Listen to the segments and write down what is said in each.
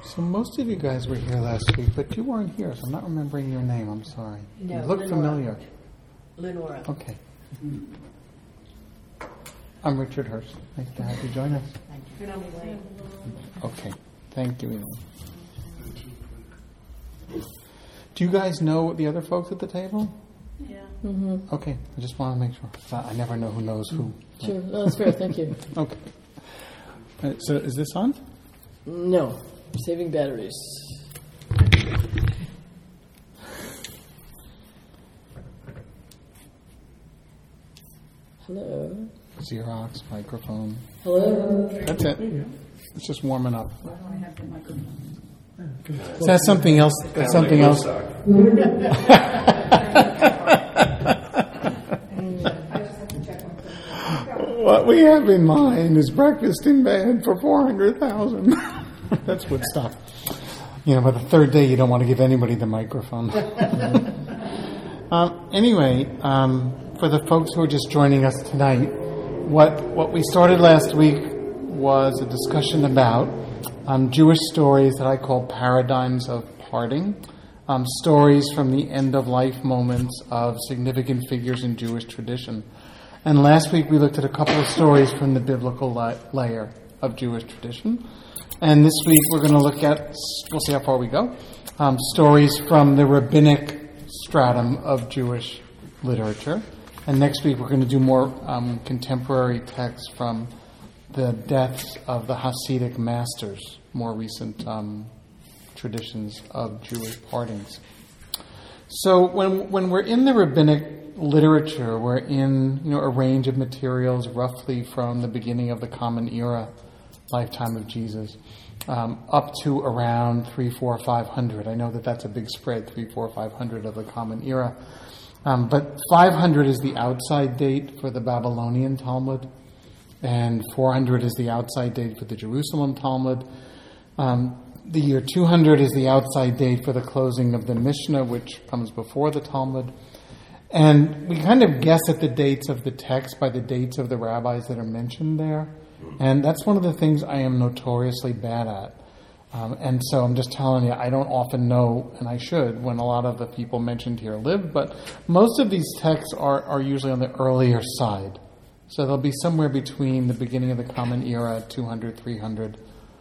So most of you guys were here last week, but you weren't here, so I'm not remembering your name. I'm sorry. No, you look Lenora. familiar. Lenora. Okay. I'm Richard Hurst. Nice to have you join us. Thank you. Okay. Thank you, Elaine. Do you guys know the other folks at the table? Yeah. Mm-hmm. Okay. I just want to make sure. I never know who knows who. Sure. No, that's fair. Thank you. Okay. So is this on? No. Saving batteries. Hello. Xerox, microphone. Hello. That's it. It's just warming up. Why do I have the microphone? So that's something else. That's something else. What we have in mind is breakfast in bed for 400,000. That's Woodstock. You know, by the third day, you don't want to give anybody the microphone. Anyway, for the folks who are just joining us tonight, what we started last week was a discussion about Jewish stories that I call paradigms of parting, stories from the end-of-life moments of significant figures in Jewish tradition. And last week we looked at a couple of stories from the biblical layer of Jewish tradition. And this week we're going to look at, we'll see how far we go, stories from the rabbinic stratum of Jewish literature. And next week we're going to do more contemporary texts from the deaths of the Hasidic masters, more recent traditions of Jewish partings. So when we're in the rabbinic literature, we're in a range of materials roughly from the beginning of the Common Era, lifetime of Jesus, up to around 300, 400, 500. I know that's a big spread, 300, 400, 500 of the Common Era. But 500 is the outside date for the Babylonian Talmud, and 400 is the outside date for the Jerusalem Talmud. The year 200 is the outside date for the closing of the Mishnah, which comes before the Talmud. And we kind of guess at the dates of the text by the dates of the rabbis that are mentioned there. And that's one of the things I am notoriously bad at. And so I'm just telling you, I don't often know, and I should, when a lot of the people mentioned here lived, but most of these texts are usually on the earlier side. So they'll be somewhere between the beginning of the Common Era, 200, 300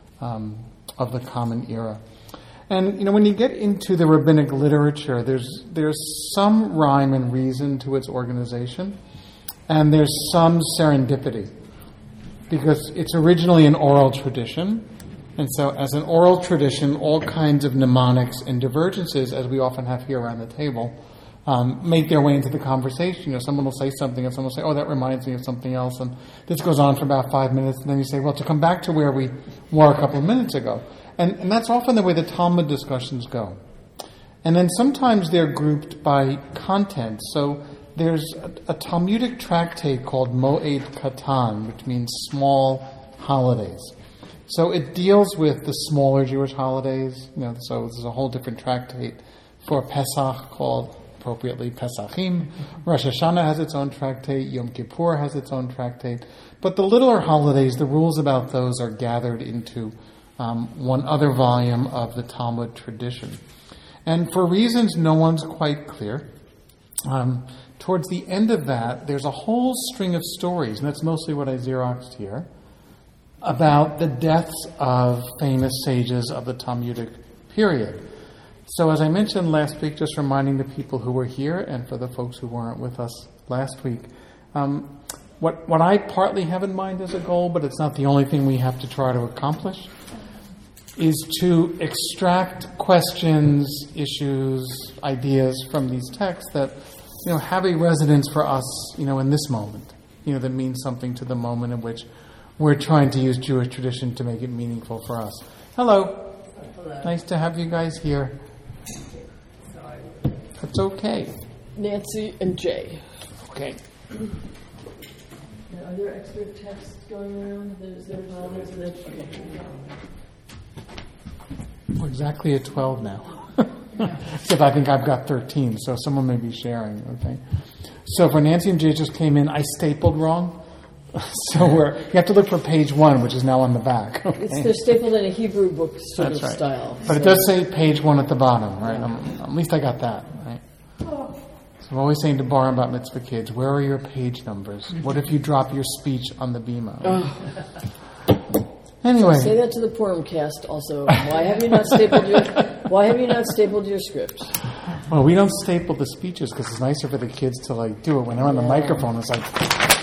of the Common Era. And, when you get into the rabbinic literature, there's some rhyme and reason to its organization, and there's some serendipity, because it's originally an oral tradition. And so as an oral tradition, all kinds of mnemonics and divergences, as we often have here around the table, make their way into the conversation. Someone will say something, and someone will say, oh, that reminds me of something else. And this goes on for about 5 minutes, and then you say, well, to come back to where we were a couple of minutes ago. And that's often the way the Talmud discussions go. And then sometimes they're grouped by content. So there's a Talmudic tractate called Moed Katan, which means small holidays. So it deals with the smaller Jewish holidays. So there's a whole different tractate for Pesach called, appropriately, Pesachim. Rosh Hashanah has its own tractate. Yom Kippur has its own tractate. But the littler holidays, the rules about those are gathered into one other volume of the Talmud tradition. And for reasons no one's quite clear, towards the end of that, there's a whole string of stories, and that's mostly what I Xeroxed here, about the deaths of famous sages of the Talmudic period. So as I mentioned last week, just reminding the people who were here, and for the folks who weren't with us last week, what I partly have in mind as a goal, but it's not the only thing we have to try to accomplish, is to extract questions, issues, ideas from these texts that have a resonance for us, in this moment, that means something to the moment in which we're trying to use Jewish tradition to make it meaningful for us. Hello. Hello. Nice to have you guys here. Sorry. That's okay. Nancy and Jay. Okay. Are there extra texts going around? There's problems with it. Okay. We're exactly at 12 now. Except I think I've got 13, so someone may be sharing, okay? So for Nancy and Jay just came in, I stapled wrong. So you have to look for page 1, which is now on the back. They're stapled in a Hebrew book sort That's of right. style. But it does say page 1 at the bottom, right? At least I got that, right? So I'm always saying to Bar and Bat Mitzvah kids, where are your page numbers? What if you drop your speech on the bima? Anyway. Say that to the Porumcast also. Why have you not stapled your script? Well, we don't staple the speeches because it's nicer for the kids to do it when they're on the microphone. It's like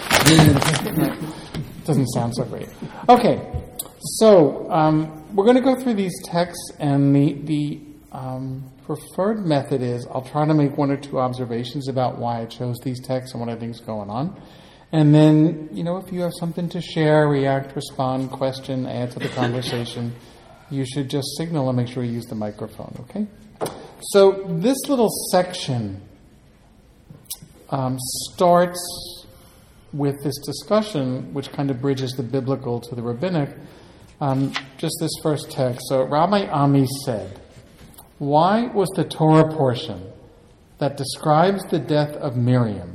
it doesn't sound so great. Okay, so we're going to go through these texts, and the preferred method is I'll try to make 1 or 2 observations about why I chose these texts and what I think is going on. And then, if you have something to share, react, respond, question, add to the conversation, you should just signal and make sure you use the microphone, okay? So this little section starts with this discussion, which kind of bridges the biblical to the rabbinic, just this first text. So Rabbi Ami said, why was the Torah portion that describes the death of Miriam,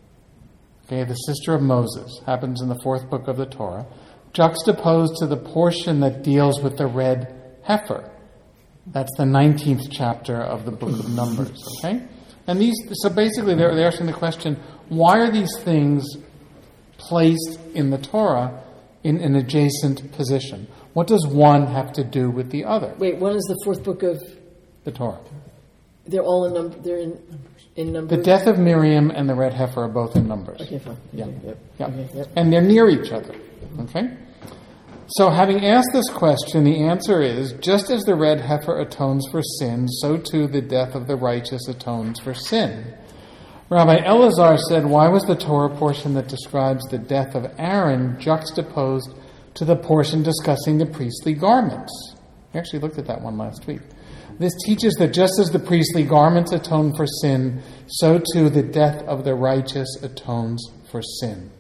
the sister of Moses, happens in the 4th book of the Torah, juxtaposed to the portion that deals with the red heifer? That's the 19th chapter of the book of Numbers, okay? And so basically they're asking the question, why are these things placed in the Torah in an adjacent position? What does one have to do with the other? Wait, one is the 4th book of the Torah. They're all in Numbers? The death of Miriam and the red heifer are both in Numbers. Okay, fine. Yeah. Yep. Yeah. Okay, yep. And they're near each other. Okay? So having asked this question, the answer is, just as the red heifer atones for sin, so too the death of the righteous atones for sin. Rabbi Elazar said, why was the Torah portion that describes the death of Aaron juxtaposed to the portion discussing the priestly garments? We actually looked at that one last week. This teaches that just as the priestly garments atone for sin, so too the death of the righteous atones for sin.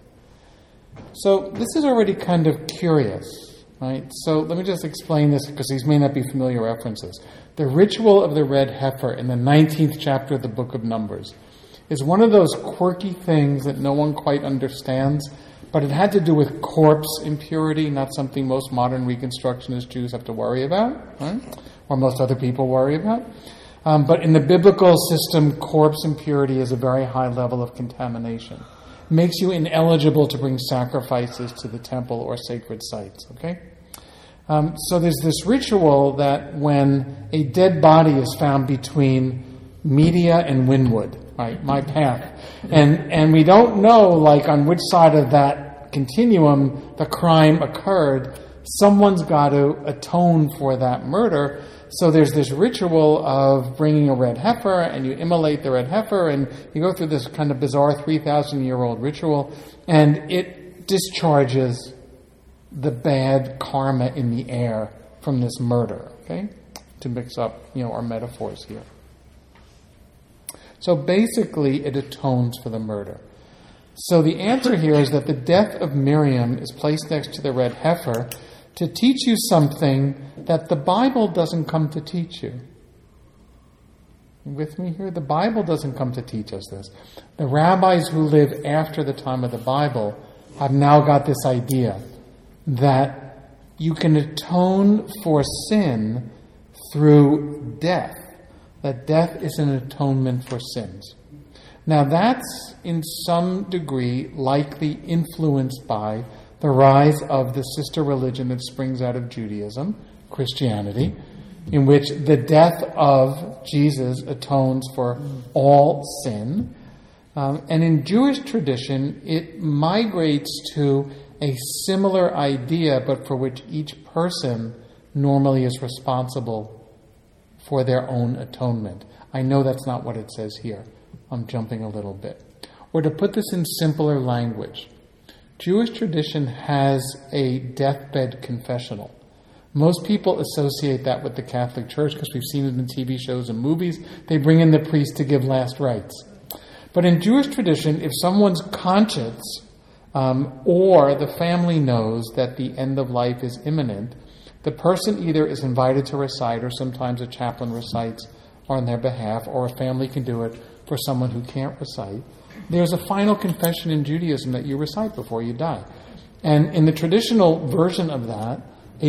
So this is already kind of curious, right? So let me just explain this because these may not be familiar references. The ritual of the red heifer in the 19th chapter of the book of Numbers is one of those quirky things that no one quite understands, but it had to do with corpse impurity, not something most modern Reconstructionist Jews have to worry about, right? Or most other people worry about. But in the biblical system, corpse impurity is a very high level of contamination. Makes you ineligible to bring sacrifices to the temple or sacred sites, okay? So there's this ritual that when a dead body is found between Media and Wynwood, right, my path, and we don't know, on which side of that continuum the crime occurred, someone's got to atone for that murder. So there's this ritual of bringing a red heifer, and you immolate the red heifer, and you go through this kind of bizarre 3,000-year-old ritual, and it discharges the bad karma in the air from this murder, okay? To mix up, our metaphors here. So basically, it atones for the murder. So the answer here is that the death of Miriam is placed next to the red heifer to teach you something that the Bible doesn't come to teach you. With me here? The Bible doesn't come to teach us this. The rabbis who live after the time of the Bible have now got this idea that you can atone for sin through death. That death is an atonement for sins. Now that's, in some degree, likely influenced by the rise of the sister religion that springs out of Judaism, Christianity, in which the death of Jesus atones for all sin. And in Jewish tradition, it migrates to a similar idea, but for which each person normally is responsible for their own atonement. I know that's not what it says here. I'm jumping a little bit. Or to put this in simpler language, Jewish tradition has a deathbed confessional. Most people associate that with the Catholic Church because we've seen it in TV shows and movies. They bring in the priest to give last rites. But in Jewish tradition, if someone's conscience or the family knows that the end of life is imminent, the person either is invited to recite, or sometimes a chaplain recites on their behalf, or a family can do it for someone who can't recite. There's a final confession in Judaism that you recite before you die. And in the traditional version of that,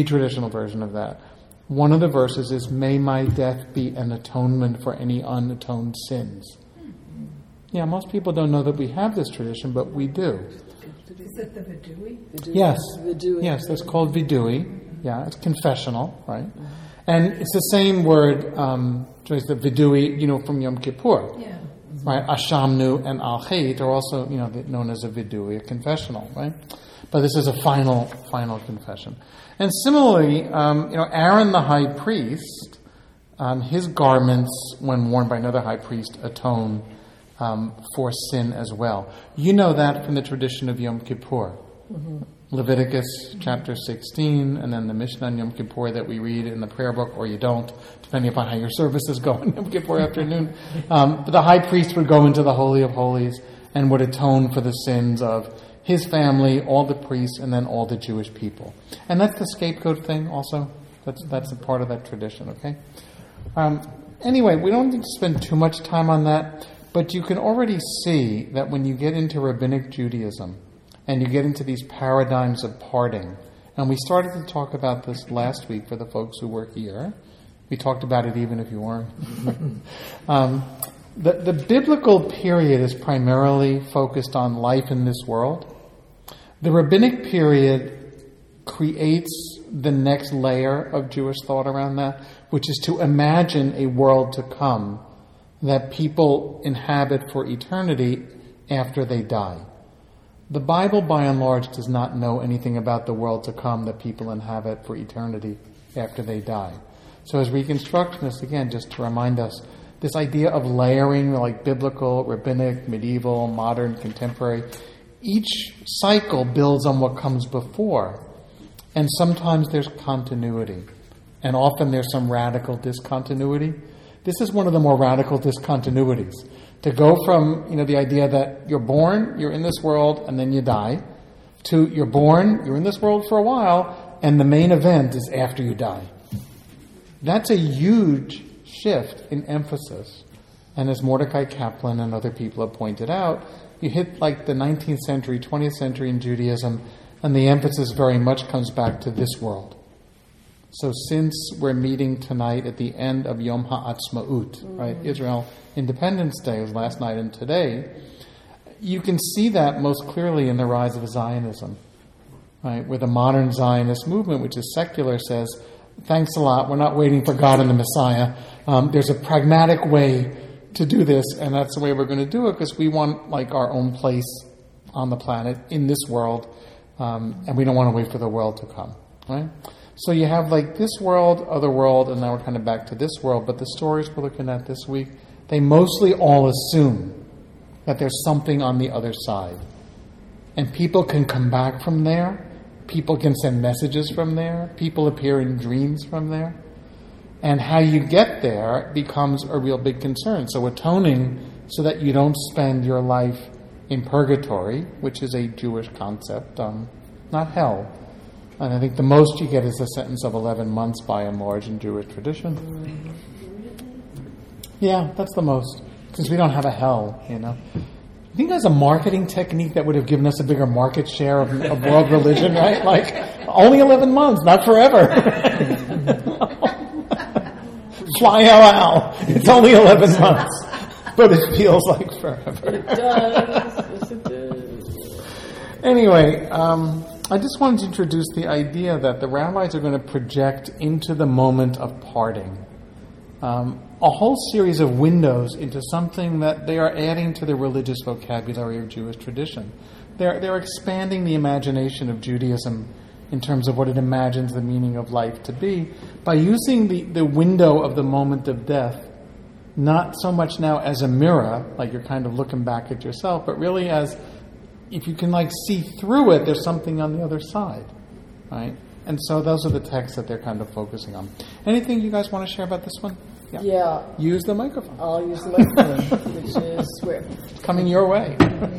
one of the verses is, "May my death be an atonement for any unatoned sins." Yeah, most people don't know that we have this tradition, but we do. Is it the Vidui? Yes. Vidui. Yes, that's called vidui. Yeah, it's confessional, right? And it's the same word, Joyce, the vidui, from Yom Kippur. Yeah. Right? Ashamnu and Al-Hait are also, known as a vidui, a confessional, right? But this is a final confession. And similarly, Aaron the high priest, his garments, when worn by another high priest, atone for sin as well. You know that from the tradition of Yom Kippur. Mm-hmm. Leviticus chapter 16, and then the Mishnah on Yom Kippur that we read in the prayer book, or you don't, depending upon how your services go on Yom Kippur afternoon. But the high priest would go into the Holy of Holies and would atone for the sins of his family, all the priests, and then all the Jewish people. And that's the scapegoat thing also. That's a part of that tradition, okay? Anyway, we don't need to spend too much time on that, but you can already see that when you get into Rabbinic Judaism and you get into these paradigms of parting, and we started to talk about this last week for the folks who were here. We talked about it even if you weren't. The biblical period is primarily focused on life in this world. The rabbinic period creates the next layer of Jewish thought around that, which is to imagine a world to come that people inhabit for eternity after they die. The Bible, by and large, does not know anything about the world to come that people inhabit for eternity after they die. So as Reconstructionists, again, just to remind us, this idea of layering, like biblical, rabbinic, medieval, modern, contemporary, each cycle builds on what comes before. And sometimes there's continuity. And often there's some radical discontinuity. This is one of the more radical discontinuities. To go from, the idea that you're born, you're in this world, and then you die, to you're born, you're in this world for a while, and the main event is after you die. That's a huge shift in emphasis. And as Mordecai Kaplan and other people have pointed out, you hit like the 19th century, 20th century in Judaism, and the emphasis very much comes back to this world. So since we're meeting tonight at the end of Yom HaAtzmaut, right, Israel Independence Day was last night and today, you can see that most clearly in the rise of Zionism, right, where the modern Zionist movement, which is secular, says, thanks a lot, we're not waiting for God and the Messiah. There's a pragmatic way to do this, and that's the way we're going to do it, because we want like our own place on the planet, in this world, and we don't want to wait for the world to come, right? So you have like this world, other world, and now we're kind of back to this world, but the stories we're looking at this week, they mostly all assume that there's something on the other side. And people can come back from there, people can send messages from there, people appear in dreams from there. And how you get there becomes a real big concern. So atoning so that you don't spend your life in purgatory, which is a Jewish concept, not hell. And I think the most you get is a sentence of 11 months by and large in Jewish tradition. Yeah, that's the most. Since we don't have a hell, I think that's a marketing technique that would have given us a bigger market share of world religion, right? Like, only 11 months, not forever. Fly out, it's only 11 months. But it feels like forever. It does. Yes, it does. Anyway, I just wanted to introduce the idea that the rabbis are going to project into the moment of parting a whole series of windows into something that they are adding to the religious vocabulary of Jewish tradition. They're expanding the imagination of Judaism in terms of what it imagines the meaning of life to be by using the window of the moment of death not so much now as a mirror, like you're kind of looking back at yourself, but really as if you can like see through it, there's something on the other side, right? And so those are the texts that they're kind of focusing on. Anything you guys want to share about this one? Yeah. Use the microphone. I'll use the microphone, which is where? Coming your way.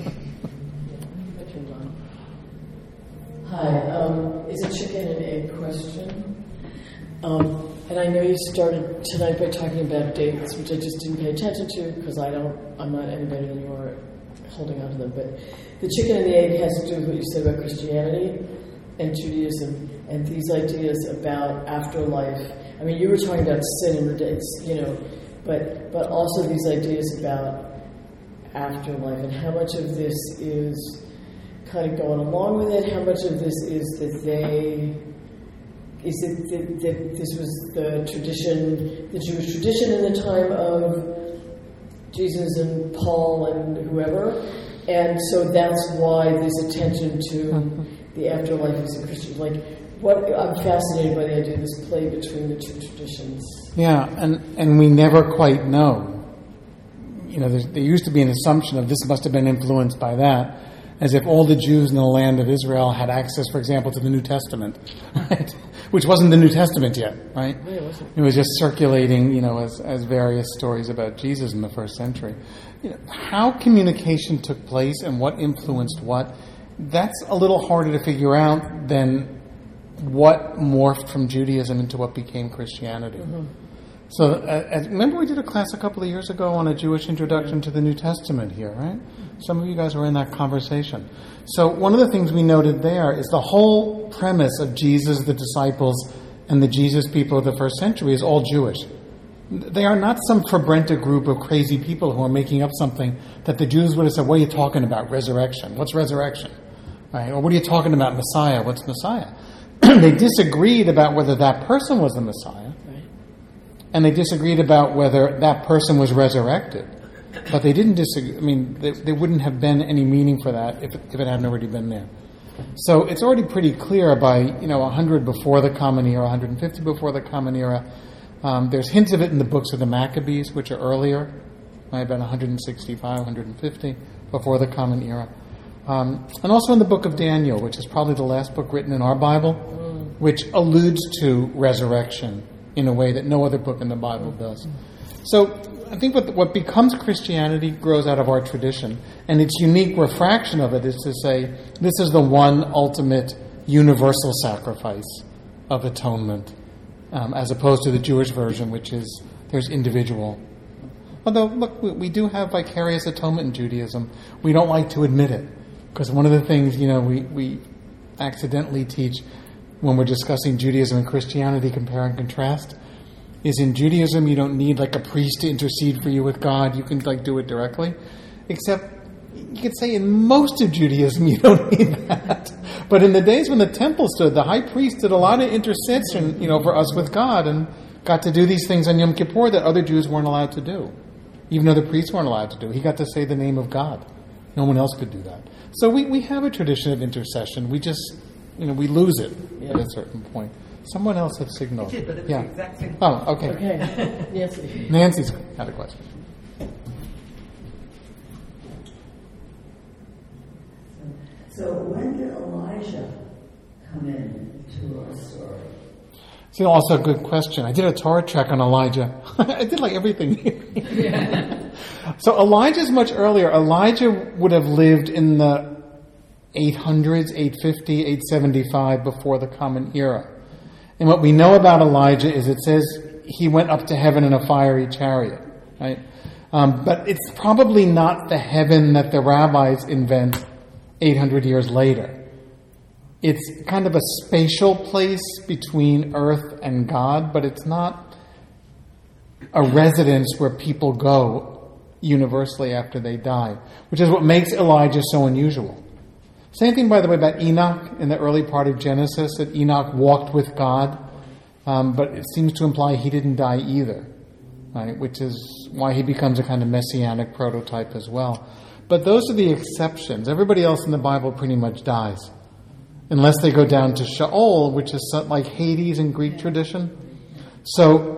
Hi. It's a chicken and egg question. And I know you started tonight by talking about dates, which I just didn't pay attention to because I'm not any better than you are holding on to them, but the chicken and the egg has to do with what you said about Christianity and Judaism and these ideas about afterlife. I mean, you were talking about sin and but also these ideas about afterlife and how much of this is kind of going along with it, how much of this is that this was the tradition, the Jewish tradition in the time of Jesus and Paul and whoever, and so that's why there's attention to the afterlife as a Christian. Like, I'm fascinated by the idea of this play between the two traditions. Yeah, and we never quite know. There used to be an assumption of this must have been influenced by that, as if all the Jews in the land of Israel had access, for example, to the New Testament, right? Which wasn't the New Testament yet, right? It was just circulating, as various stories about Jesus in the first century. How communication took place and what influenced what, that's a little harder to figure out than what morphed from Judaism into what became Christianity. Mm-hmm. So, remember we did a class a couple of years ago on a Jewish introduction to the New Testament here, right? Some of you guys were in that conversation. So one of the things we noted there is the whole premise of Jesus, the disciples, and the Jesus people of the first century is all Jewish. They are not some Fabrenta group of crazy people who are making up something that the Jews would have said, what are you talking about? Resurrection. What's resurrection? Right? Or what are you talking about? Messiah. What's Messiah? They disagreed about whether that person was the Messiah. And they disagreed about whether that person was resurrected. But they didn't disagree. I mean, there wouldn't have been any meaning for that if it hadn't already been there. So it's already pretty clear by, 100 before the Common Era, 150 before the Common Era. There's hints of it in the books of the Maccabees, which are earlier, about 165, 150 before the Common Era. And also in the book of Daniel, which is probably the last book written in our Bible, which alludes to resurrection in a way that no other book in the Bible does. So I think what becomes Christianity grows out of our tradition, and its unique refraction of it is to say, this is the one ultimate universal sacrifice of atonement, as opposed to the Jewish version, which is there's individual. Although, look, we do have vicarious atonement in Judaism. We don't like to admit it, because one of the things, we accidentally teach when we're discussing Judaism and Christianity, compare and contrast, is in Judaism you don't need like a priest to intercede for you with God. You can do it directly. Except you could say in most of Judaism you don't need that. But in the days when the temple stood, the high priest did a lot of intercession, for us with God, and got to do these things on Yom Kippur that other Jews weren't allowed to do. Even though the priests weren't allowed to do. He got to say the name of God. No one else could do that. So we have a tradition of intercession. We just, we lose it at a certain point. Someone else had signaled. I did, but it's the exact same thing. Oh, okay. Nancy. Nancy's had a question. So when did Elijah come into our story? See, also a good question. I did a Torah track on Elijah. I did everything. Yeah. So Elijah's much earlier. Elijah would have lived in the 800s, 850, 875 before the Common Era. And what we know about Elijah is it says he went up to heaven in a fiery chariot, right? But it's probably not the heaven that the rabbis invent 800 years later. It's kind of a spatial place between earth and God, but it's not a residence where people go universally after they die, which is what makes Elijah so unusual. Same thing, by the way, about Enoch in the early part of Genesis, that Enoch walked with God, but it seems to imply he didn't die either, right? Which is why he becomes a kind of messianic prototype as well. But those are the exceptions. Everybody else in the Bible pretty much dies, unless they go down to Sheol, which is like Hades in Greek tradition. So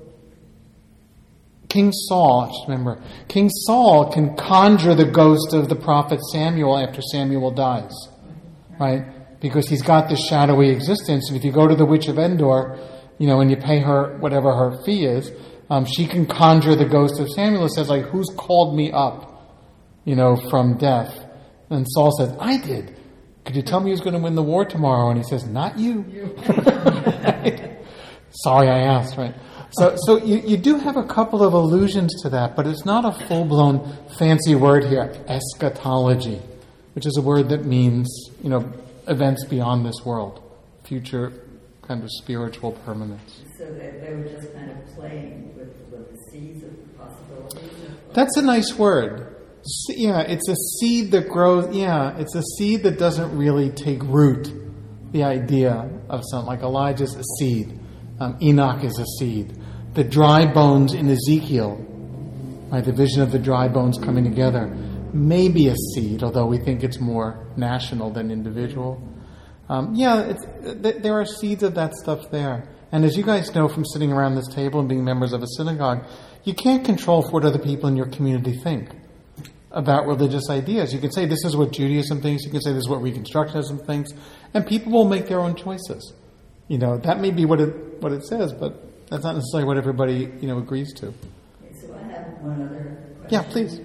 King Saul, just remember, King Saul can conjure the ghost of the prophet Samuel after Samuel dies, right? Because he's got this shadowy existence. And if you go to the witch of Endor, and you pay her whatever her fee is, she can conjure the ghost of Samuel. It says, who's called me up, from death? And Saul says, I did. Could you tell me who's going to win the war tomorrow? And he says, not you. Right? Sorry I asked, right? So you do have a couple of allusions to that, but it's not a full-blown fancy word here, eschatology, which is a word that means, events beyond this world, future kind of spiritual permanence. So they were just kind of playing with the seeds of possibilities? That's a nice word. Yeah, it's a seed that grows, it's a seed that doesn't really take root, the idea of something. Like Elijah's a seed. Enoch is a seed. The dry bones in Ezekiel, right, the vision of the dry bones coming together, may be a seed, although we think it's more national than individual. There are seeds of that stuff there. And as you guys know from sitting around this table and being members of a synagogue, you can't control for what other people in your community think about religious ideas. You can say this is what Judaism thinks, you can say this is what Reconstructionism thinks, and people will make their own choices. That may be what it says, but that's not necessarily what everybody, agrees to. Okay, so I have one other question. Yeah, please.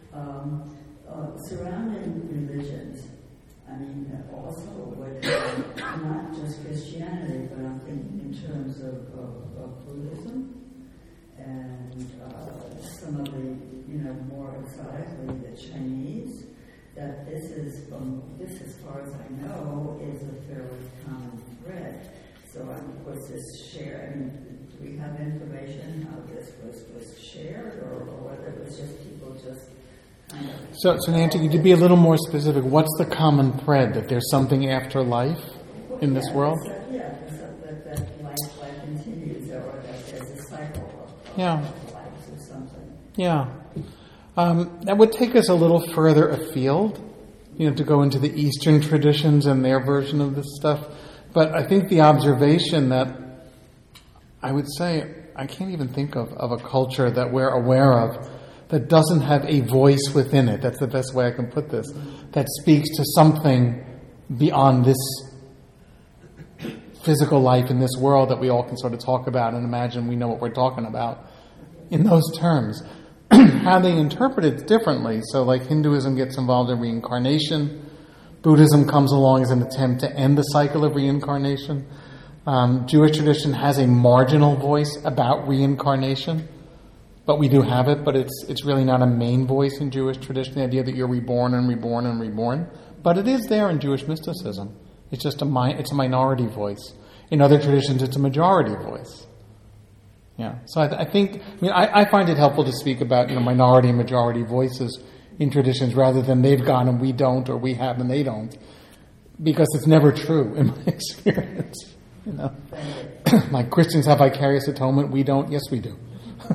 Surrounding religions, also with not just Christianity, but I'm thinking in terms of Buddhism and some of the, more exotically, the Chinese, that this is, as far as I know, is a fairly common thread. So was this shared? Do we have information how this was shared, or whether it was just people just kind of... So Nancy, could you be a little more specific? What's the common thread? That there's something after life in this world? That life continues, or that there's a cycle of lives or something. Yeah. That would take us a little further afield, to go into the Eastern traditions and their version of this stuff. But I think the observation that I would say, I can't even think of a culture that we're aware of that doesn't have a voice within it. That's the best way I can put this. That speaks to something beyond this physical life in this world that we all can sort of talk about and imagine we know what we're talking about in those terms. How they interpret it differently. So like Hinduism gets involved in reincarnation. Buddhism comes along as an attempt to end the cycle of reincarnation. Jewish tradition has a marginal voice about reincarnation, but we do have it, but it's really not a main voice in Jewish tradition, the idea that you're reborn and reborn and reborn. But it is there in Jewish mysticism. It's just a minority voice. In other traditions, it's a majority voice. Yeah. So I find it helpful to speak about, minority and majority voices in traditions rather than they've gone and we don't, or we have and they don't, because it's never true in my experience. Like Christians have vicarious atonement, we don't. Yes, we do.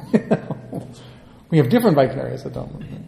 We have different vicarious atonement.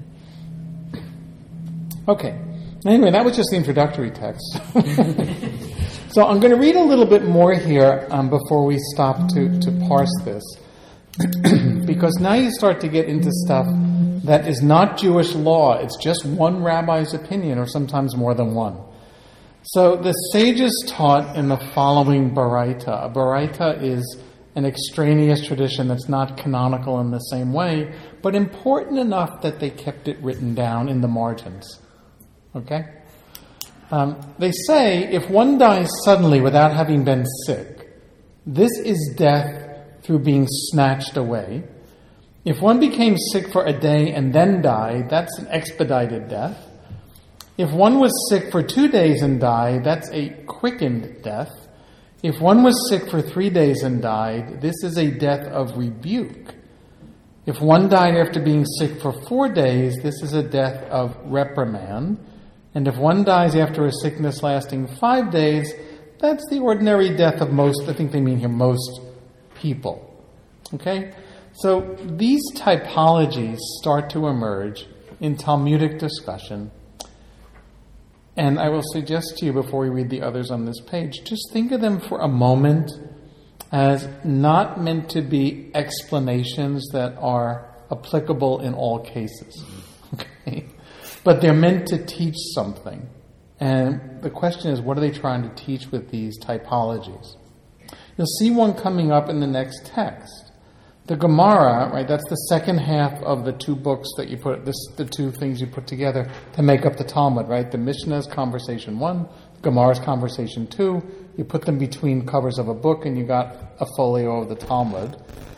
Okay. Anyway, that was just the introductory text. So I'm going to read a little bit more here before we stop to parse this, because now you start to get into stuff that is not Jewish law. It's just one rabbi's opinion, or sometimes more than one. So the sages taught in the following Baraita. A Baraita is an extraneous tradition that's not canonical in the same way, but important enough that they kept it written down in the margins. Okay? They say if one dies suddenly without having been sick, this is death through being snatched away. If one became sick for a day and then died, that's an expedited death. If one was sick for 2 days and died, that's a quickened death. If one was sick for 3 days and died, this is a death of rebuke. If one died after being sick for 4 days, this is a death of reprimand. And if one dies after a sickness lasting 5 days, that's the ordinary death of most, I think they mean here, most people. Okay? So these typologies start to emerge in Talmudic discussion. And I will suggest to you before we read the others on this page, just think of them for a moment as not meant to be explanations that are applicable in all cases. Okay? But they're meant to teach something. And the question is, what are they trying to teach with these typologies? You'll see one coming up in the next text. The Gemara, right, that's the second half of the two books that you put, the two things you put together to make up the Talmud, right? The Mishnah's conversation 1, the Gemara's conversation 2. You put them between covers of a book and you got a folio of the Talmud.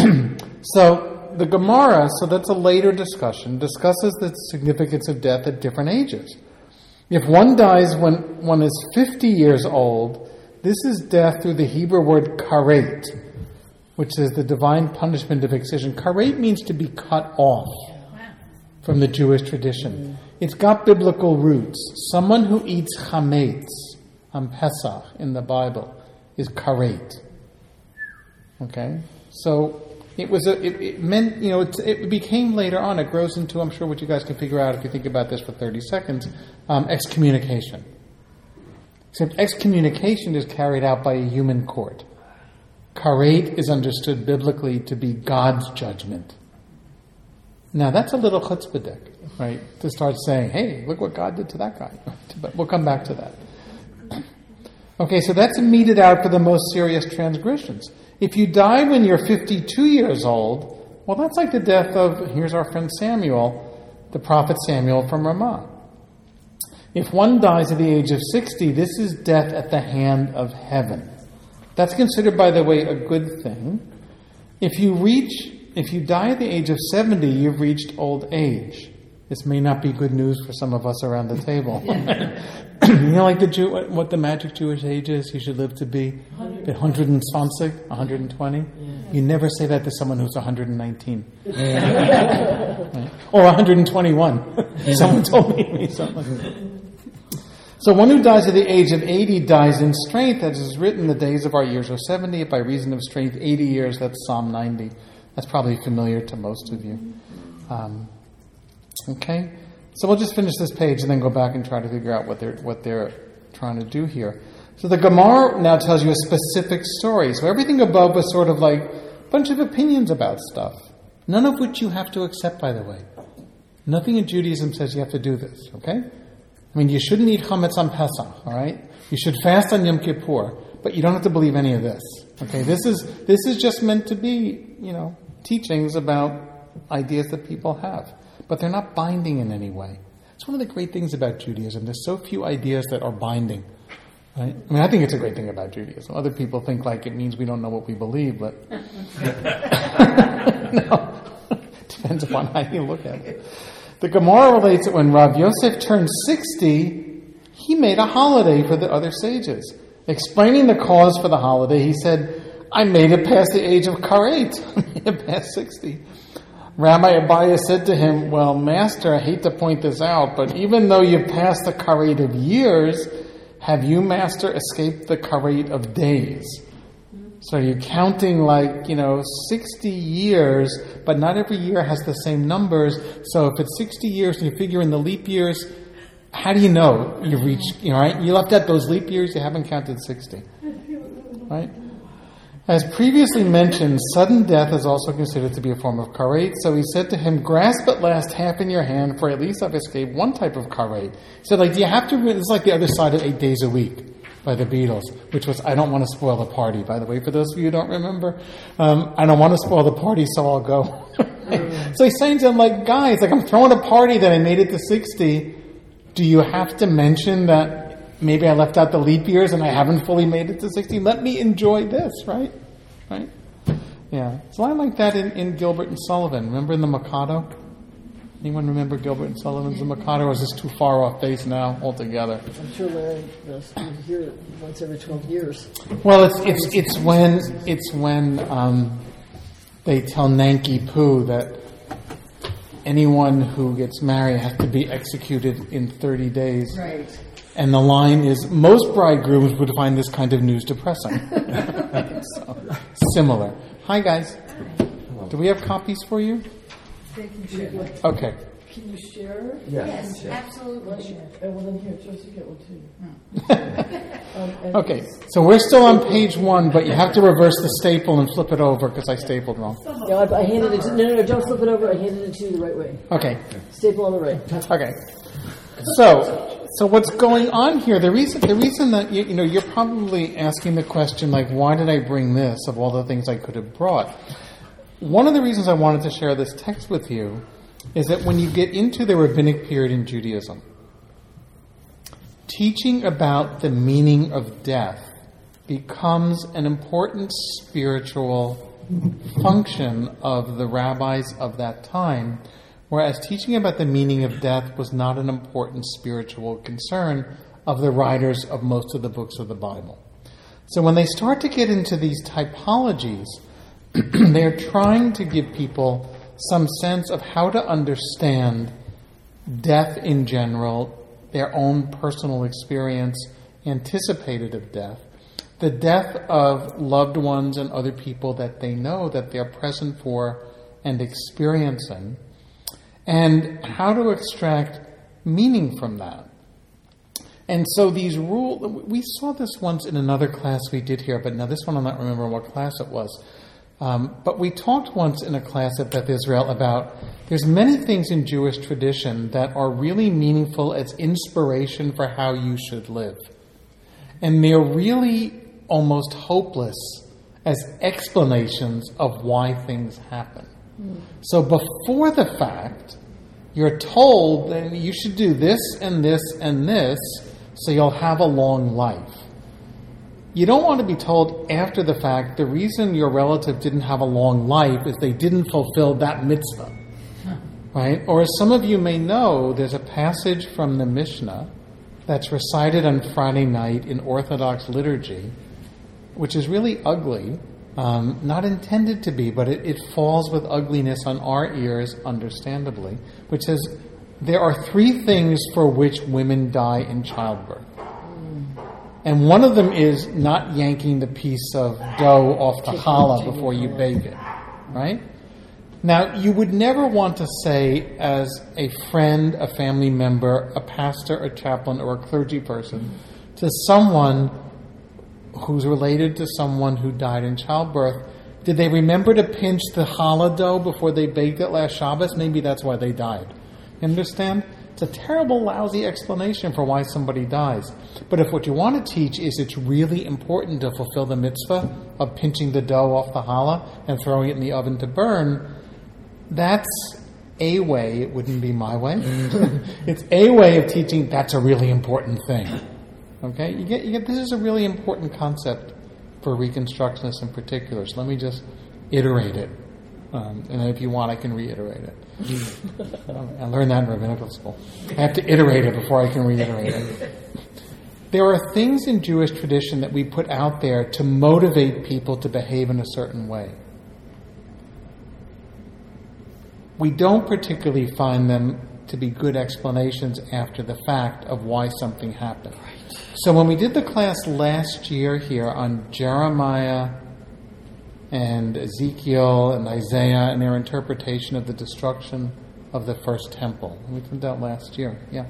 So the Gemara, so that's a later discussion, discusses the significance of death at different ages. If one dies when one is 50 years old, this is death through the Hebrew word karet, which is the divine punishment of excision. Karet means to be cut off from the Jewish tradition. It's got biblical roots. Someone who eats chametz on Pesach in the Bible is karet. Okay? So it meant, it became later on, it grows into, I'm sure what you guys can figure out if you think about this for 30 seconds, excommunication. Except excommunication is carried out by a human court. Karet is understood biblically to be God's judgment. Now that's a little chutzpah, right? To start saying, hey, look what God did to that guy. But we'll come back to that. Okay, so that's meted out for the most serious transgressions. If you die when you're 52 years old, well, that's like the death of, here's our friend Samuel, the prophet Samuel from Ramah. If one dies at the age of 60, this is death at the hand of heaven. That's considered, by the way, a good thing. If you die at the age of 70, you've reached old age. This may not be good news for some of us around the table. Like what the magic Jewish age is, you should live to be 100 and something, 120. Yeah. You never say that to someone who's 119. Right? Or 121. Someone told me something. So one who dies at the age of 80 dies in strength, as is written, the days of our years are 70, by reason of strength 80 years, that's Psalm 90. That's probably familiar to most of you. Okay? So we'll just finish this page and then go back and try to figure out what they're trying to do here. So the Gemara now tells you a specific story. So everything above was sort of like a bunch of opinions about stuff, none of which you have to accept, by the way. Nothing in Judaism says you have to do this, okay? I mean, you shouldn't eat chametz on Pesach, all right? You should fast on Yom Kippur, but you don't have to believe any of this, okay? This is just meant to be, teachings about ideas that people have, but they're not binding in any way. It's one of the great things about Judaism. There's so few ideas that are binding, right? I mean, I think it's a great thing about Judaism. Other people think like it means we don't know what we believe, but no, depends upon how you look at it. The Gemara relates that when Rav Yosef turned 60, he made a holiday for the other sages. Explaining the cause for the holiday, he said, I made it past the age of karet. I made it past 60. Rabbi Abaye said to him, well, Master, I hate to point this out, but even though you've passed the karet of years, have you, Master, escaped the karet of days? So you're counting 60 years, but not every year has the same numbers. So if it's 60 years and you figure in the leap years, how do you know you've reached, right? You left out those leap years, you haven't counted 60. Right? As previously mentioned, sudden death is also considered to be a form of karet. So he said to him, grasp at last half in your hand, for at least I've escaped one type of karet. He said, do you have to, it's like the other side of 8 days a week by the Beatles, which was, I don't want to spoil the party, by the way, for those of you who don't remember. I don't want to spoil the party, so I'll go. So he's saying to them, guys, I'm throwing a party that I made it to 60. Do you have to mention that maybe I left out the leap years and I haven't fully made it to 60? Let me enjoy this, right? Right? Yeah. It's a line like that in Gilbert and Sullivan. Remember in The Mikado? Anyone remember Gilbert and Sullivan's The Mikado, or is this too far off base now altogether? I'm sure Larry does. You hear it once every 12 years. Well, it's when they tell Nanki Poo that anyone who gets married has to be executed in 30 days. Right. And the line is, most bridegrooms would find this kind of news depressing. So, similar. Hi, guys. Do we have copies for you? Okay. Can you share? Yes, absolutely. Well, then here, Joseph, get one too. Okay, so we're still on page 1, but you have to reverse the staple and flip it over because I stapled wrong. No, I handed it to no, don't flip it over. I handed it to you the right way. Okay. Staple on the right. Okay. So what's going on here? The reason that you're probably asking the question why did I bring this of all the things I could have brought? One of the reasons I wanted to share this text with you is that when you get into the rabbinic period in Judaism, teaching about the meaning of death becomes an important spiritual function of the rabbis of that time, whereas teaching about the meaning of death was not an important spiritual concern of the writers of most of the books of the Bible. So when they start to get into these typologies, they're trying to give people some sense of how to understand death in general, their own personal experience anticipated of death, the death of loved ones and other people that they know that they're present for and experiencing, and how to extract meaning from that. And so these rules, we saw this once in another class we did here, but now this one I'm not remembering what class it was. But we talked once in a class at Beth Israel about there's many things in Jewish tradition that are really meaningful as inspiration for how you should live. And they're really almost hopeless as explanations of why things happen. So before the fact, you're told that you should do this and this and this so you'll have a long life. You don't want to be told after the fact the reason your relative didn't have a long life is they didn't fulfill that mitzvah. Right? Or as some of you may know, there's a passage from the Mishnah that's recited on Friday night in Orthodox liturgy, which is really ugly, not intended to be, but it falls with ugliness on our ears, understandably, which says, there are 3 things for which women die in childbirth. And one of them is not yanking the piece of dough off the challah before you bake it, right? Now, you would never want to say, as a friend, a family member, a pastor, a chaplain, or a clergy person, to someone who's related to someone who died in childbirth, did they remember to pinch the challah dough before they baked it last Shabbos? Maybe that's why they died. You understand? It's a terrible, lousy explanation for why somebody dies. But if what you want to teach is it's really important to fulfill the mitzvah of pinching the dough off the challah and throwing it in the oven to burn, that's a way. It wouldn't be my way. It's a way of teaching that's a really important thing. Okay? You get. This is a really important concept for Reconstructionists in particular. So let me just iterate it. And if you want, I can reiterate it. I learned that in rabbinical school. I have to iterate it before I can reiterate it. There are things in Jewish tradition that we put out there to motivate people to behave in a certain way. We don't particularly find them to be good explanations after the fact of why something happened. So when we did the class last year here on Jeremiah and Ezekiel and Isaiah and their interpretation of the destruction of the first temple. We did that last year, yeah.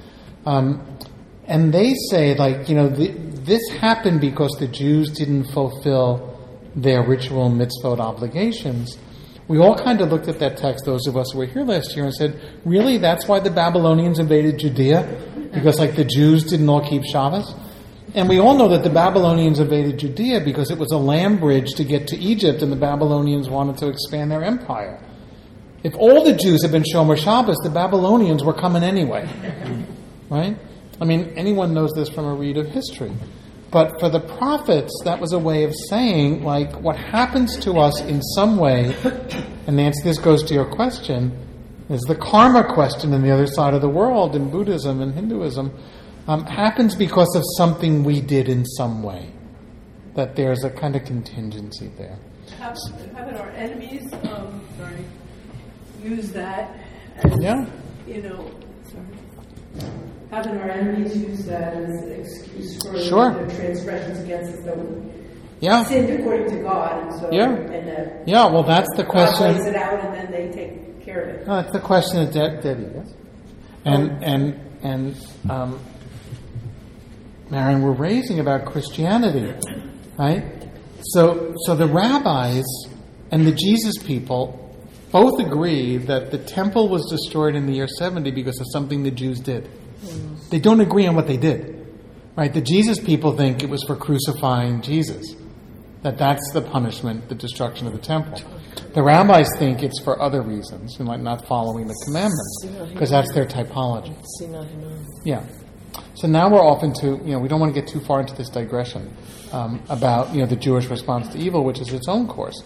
And they say, this happened because the Jews didn't fulfill their ritual mitzvot obligations. We all kind of looked at that text, those of us who were here last year, and said, really, that's why the Babylonians invaded Judea? Because, the Jews didn't all keep Shabbos? And we all know that the Babylonians invaded Judea because it was a land bridge to get to Egypt, and the Babylonians wanted to expand their empire. If all the Jews had been Shomer Shabbos, the Babylonians were coming anyway. Right? I mean, anyone knows this from a read of history. But for the prophets, that was a way of saying, what happens to us in some way, and Nancy, this goes to your question, is the karma question on the other side of the world in Buddhism and Hinduism, happens because of something we did in some way. That there's a kind of contingency there. Haven't our enemies use that as, haven't our enemies use that as an excuse for the transgressions against us that we sinned according to God? And so, well, that's the question. God lays it out and then they take care of it. No, that's the question of Debbie, yes? And Marion, we're raising about Christianity, right? So the rabbis and the Jesus people both agree that the temple was destroyed in the year 70 because of something the Jews did. They don't agree on what they did, right? The Jesus people think it was for crucifying Jesus, that's the punishment, the destruction of the temple. The rabbis think it's for other reasons, like not following the commandments, because that's their typology. Yeah. So now we're off into, we don't want to get too far into this digression about, the Jewish response to evil, which is its own course.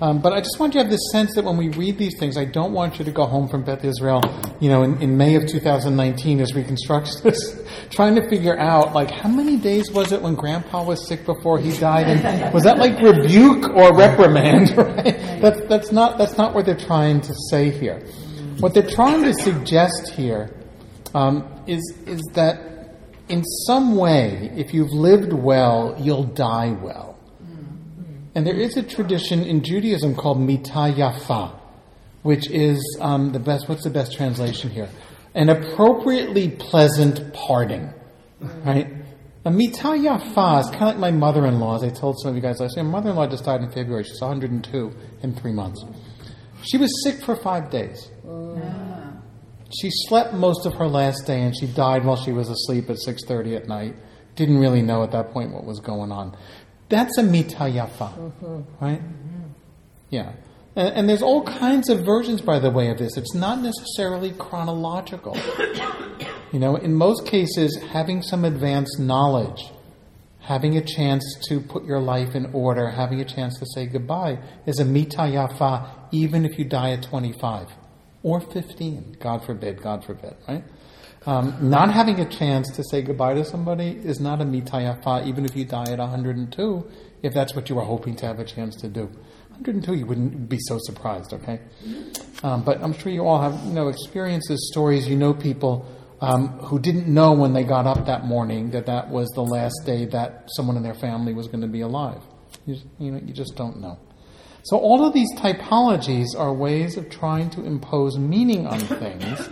But I just want you to have this sense that when we read these things, I don't want you to go home from Beth Israel, in May of 2019 as we construct this, trying to figure out, how many days was it when Grandpa was sick before he died? And was that rebuke or reprimand? Right? That's not what they're trying to say here. What they're trying to suggest here is that in some way, if you've lived well, you'll die well. And there is a tradition in Judaism called Mitah Yafa, which is what's the best translation here? An appropriately pleasant parting, right? A Mitah Yafa is kind of like my mother-in-law, as I told some of you guys last year. My mother-in-law just died in February. She's 102 in 3 months. She was sick for 5 days. She slept most of her last day, and she died while she was asleep at 6:30 at night. Didn't really know at that point what was going on. That's a Mitah Yafa, right? Yeah. And there's all kinds of versions, by the way, of this. It's not necessarily chronological. In most cases, having some advanced knowledge, having a chance to put your life in order, having a chance to say goodbye is a Mitah Yafa, even if you die at 25 or 15, God forbid, right? Not having a chance to say goodbye to somebody is not a Mitah Yafa, even if you die at 102, if that's what you were hoping to have a chance to do. 102, you wouldn't be so surprised, okay? But I'm sure you all have, experiences, stories. People who didn't know when they got up that morning that was the last day that someone in their family was going to be alive. You just don't know. So all of these typologies are ways of trying to impose meaning on things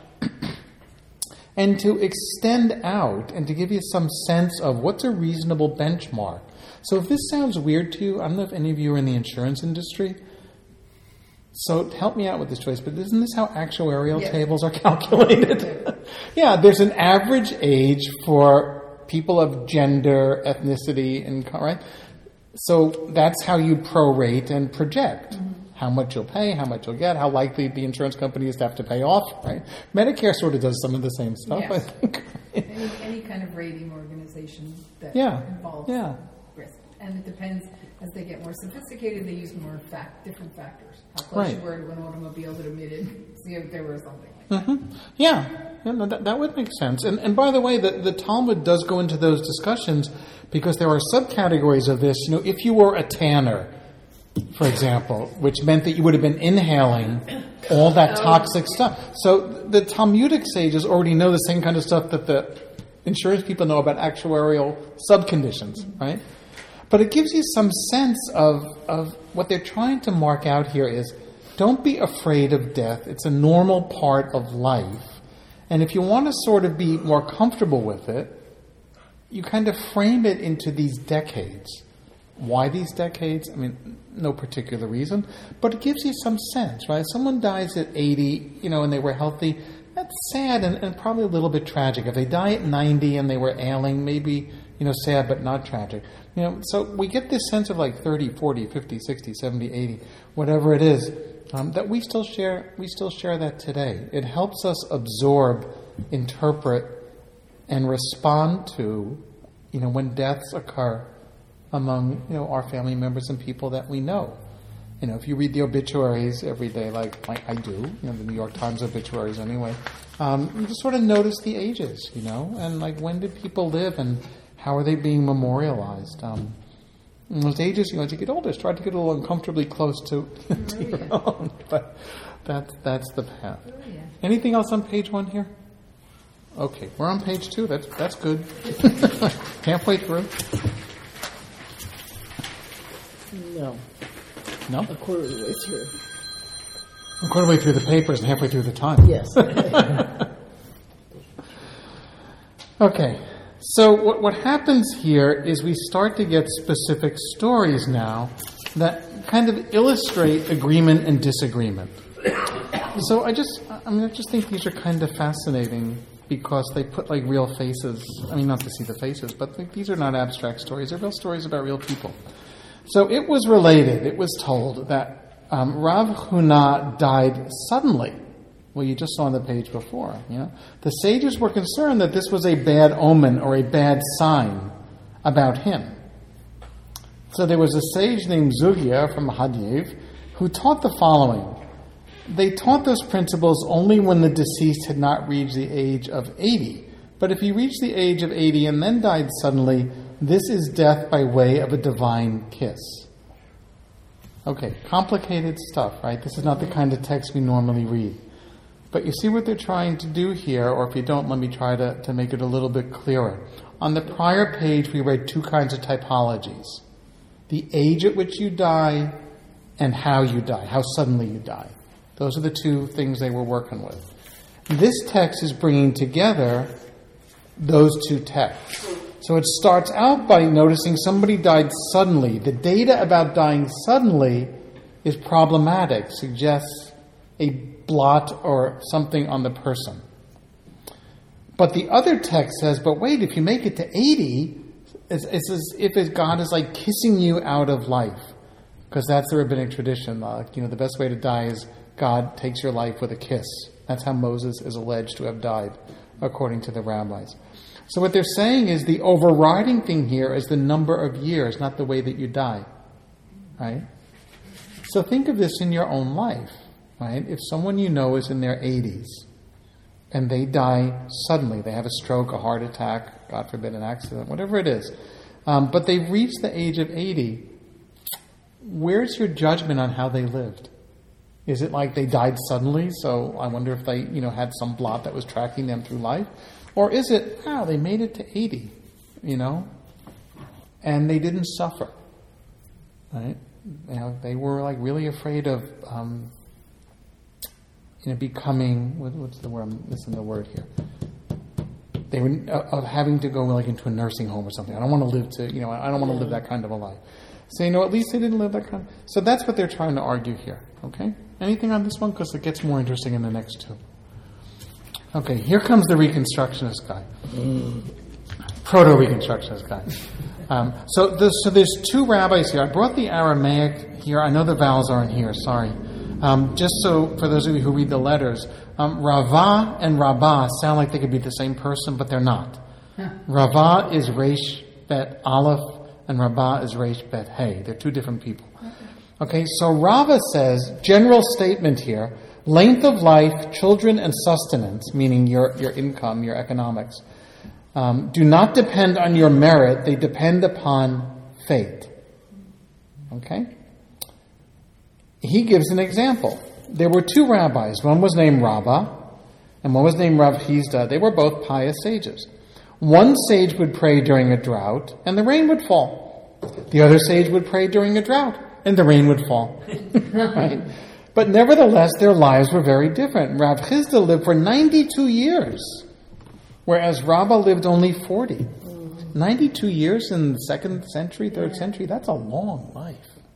and to extend out and to give you some sense of what's a reasonable benchmark. So if this sounds weird to you, I don't know if any of you are in the insurance industry, so help me out with this choice, but isn't this how actuarial tables are calculated? Yeah, there's an average age for people of gender, ethnicity, and right? So that's how you prorate and project. How much you'll pay, how much you'll get, how likely the insurance company is to have to pay off, right? Medicare sort of does some of the same stuff, I think. Any kind of rating organization that involves risk. And it depends, as they get more sophisticated, they use more different factors. How close you were to an automobile that emitted CO2 or something like that. Yeah, that would make sense. And by the way, the Talmud does go into those discussions because there are subcategories of this. If you were a tanner, for example, which meant that you would have been inhaling all that toxic stuff. So the Talmudic sages already know the same kind of stuff that the insurance people know about actuarial subconditions, right? But it gives you some sense of what they're trying to mark out here is don't be afraid of death. It's a normal part of life. And if you want to sort of be more comfortable with it, you kind of frame it into these decades. Why these decades? I mean, no particular reason, but it gives you some sense, right? If someone dies at 80, and they were healthy, that's sad and probably a little bit tragic. If they die at 90 and they were ailing, maybe, sad but not tragic. So we get this sense of 30, 40, 50, 60, 70, 80, whatever it is, that we still share that today. It helps us absorb, interpret, and respond to, when deaths occur among, our family members and people that we know. If you read the obituaries every day, like I do, the New York Times obituaries anyway, you just sort of notice the ages, and when did people live and how are they being memorialized? In those ages, as you get older, try to get a little uncomfortably close to your own, but that's the path. Anything else on page 1 here? Okay, we're on page 2. That's good. Halfway through. No? A quarter of the way through. A quarter of the way through the papers and halfway through the time. Yes. Okay. So what happens here is we start to get specific stories now that kind of illustrate agreement and disagreement. So I just think these are kind of fascinating because they put real faces. I mean, not to see the faces, but these are not abstract stories. They're real stories about real people. So it was related, it was told that Rav Huna died suddenly. Well, you just saw on the page before. The sages were concerned that this was a bad omen or a bad sign about him. So there was a sage named Zugia from Hadiev who taught the following. They taught those principles only when the deceased had not reached the age of 80. But if he reached the age of 80 and then died suddenly, this is death by way of a divine kiss. Okay, complicated stuff, right? This is not the kind of text we normally read. But you see what they're trying to do here, or if you don't, let me try to make it a little bit clearer. On the prior page, we read two kinds of typologies. The age at which you die and how you die, how suddenly you die. Those are the two things they were working with. This text is bringing together those two texts. So it starts out by noticing somebody died suddenly. The data about dying suddenly is problematic, suggests a blot or something on the person. But the other text says, but wait, if you make it to 80, it's as if God is like kissing you out of life. Because that's the rabbinic tradition. The best way to die is God takes your life with a kiss. That's how Moses is alleged to have died, according to the rabbis. So what they're saying is the overriding thing here is the number of years, not the way that you die. Right? So think of this in your own life. Right? If someone you know is in their 80s and they die suddenly, they have a stroke, a heart attack, God forbid an accident, whatever it is, but they've reached the age of 80, where's your judgment on how they lived? Is it like they died suddenly, so I wonder if they, had some blot that was tracking them through life? Or is it, they made it to 80, and they didn't suffer, right? They were like really afraid of, becoming, what's the word, I'm missing the word here. They were, of having to go like into a nursing home or something. I don't want to live I don't want to live that kind of a life. So, at least they didn't live that kind of... So that's what they're trying to argue here, okay? Anything on this one? Because it gets more interesting in the next two. Okay, here comes the Reconstructionist guy. Proto-Reconstructionist guy. So there's two rabbis here. I brought the Aramaic here. I know the vowels aren't here, sorry. Just so, for those of you who read the letters, Rava and Rabbah sound like they could be the same person, but they're not. Rava is Resh Bet Aleph, and Rabbah is Resh Bet Hey. They're two different people. Okay, so Rava says, general statement here, length of life, children, and sustenance, meaning your income, your economics, do not depend on your merit, they depend upon fate. Okay? He gives an example. There were two rabbis. One was named Rava, and one was named Rav Hizda. They were both pious sages. One sage would pray during a drought, and the rain would fall. The other sage would pray during a drought, and the rain would fall. Right? But nevertheless, their lives were very different. Rav Hizda lived for 92 years, whereas Rava lived only 40. 92 years in the 2nd century, 3rd century, that's a long life.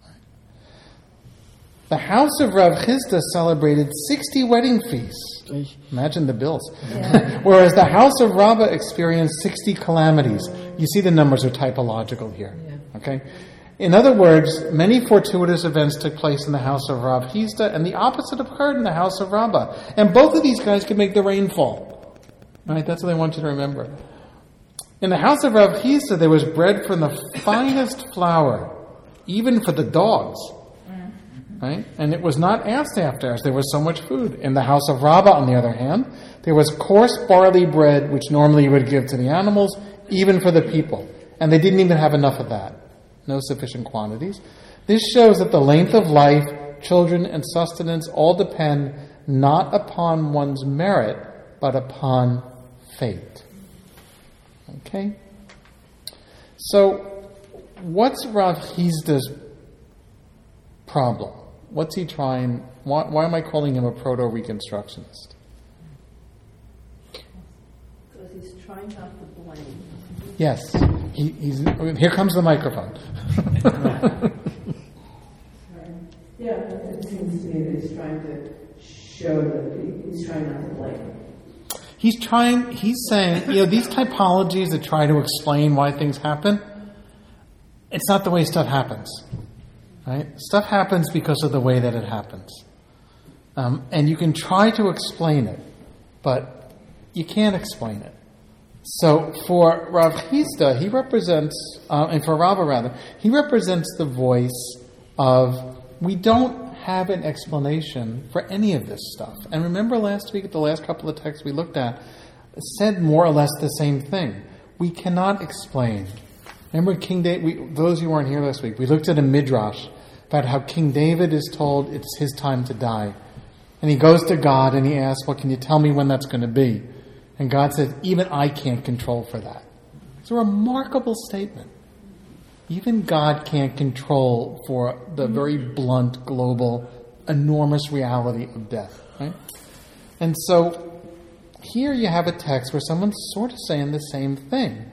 The house of Rav Hizda celebrated 60 wedding feasts. Imagine the bills. Yeah. Whereas the house of Rava experienced 60 calamities. You see the numbers are typological here. Yeah. Okay? In other words, many fortuitous events took place in the house of Rav Hizda, and the opposite occurred in the house of Rava. And both of these guys could make the rain fall. Right? That's what I want you to remember. In the house of Rav Hizda, there was bread from the finest flour, even for the dogs. Right? And it was not asked after, as there was so much food. In the house of Rava, on the other hand, there was coarse barley bread, which normally you would give to the animals, even for the people. And they didn't even have enough of that. No sufficient quantities. This shows that the length of life, children, and sustenance all depend not upon one's merit, but upon fate. Okay? So, what's Rav Hizda's problem? What's he trying... Why am I calling him a proto-Reconstructionist? Because he's trying not to blame. Yes. He's here comes the microphone. Yeah, it seems to me that he's trying to show that he's trying not to blame. He's saying, these typologies that try to explain why things happen, it's not the way stuff happens. Right? Stuff happens because of the way that it happens. And you can try to explain it, but you can't explain it. So for Rav Chisda, he represents, and for Rava rather, he represents the voice of, we don't have an explanation for any of this stuff. And remember last week, the last couple of texts we looked at, said more or less the same thing. We cannot explain. Remember King David, those who weren't here last week, we looked at a midrash about how King David is told it's his time to die. And he goes to God and he asks, well, can you tell me when that's going to be? And God says, even I can't control for that. It's a remarkable statement. Even God can't control for the very blunt, global, enormous reality of death. Right? And so here you have a text where someone's sort of saying the same thing.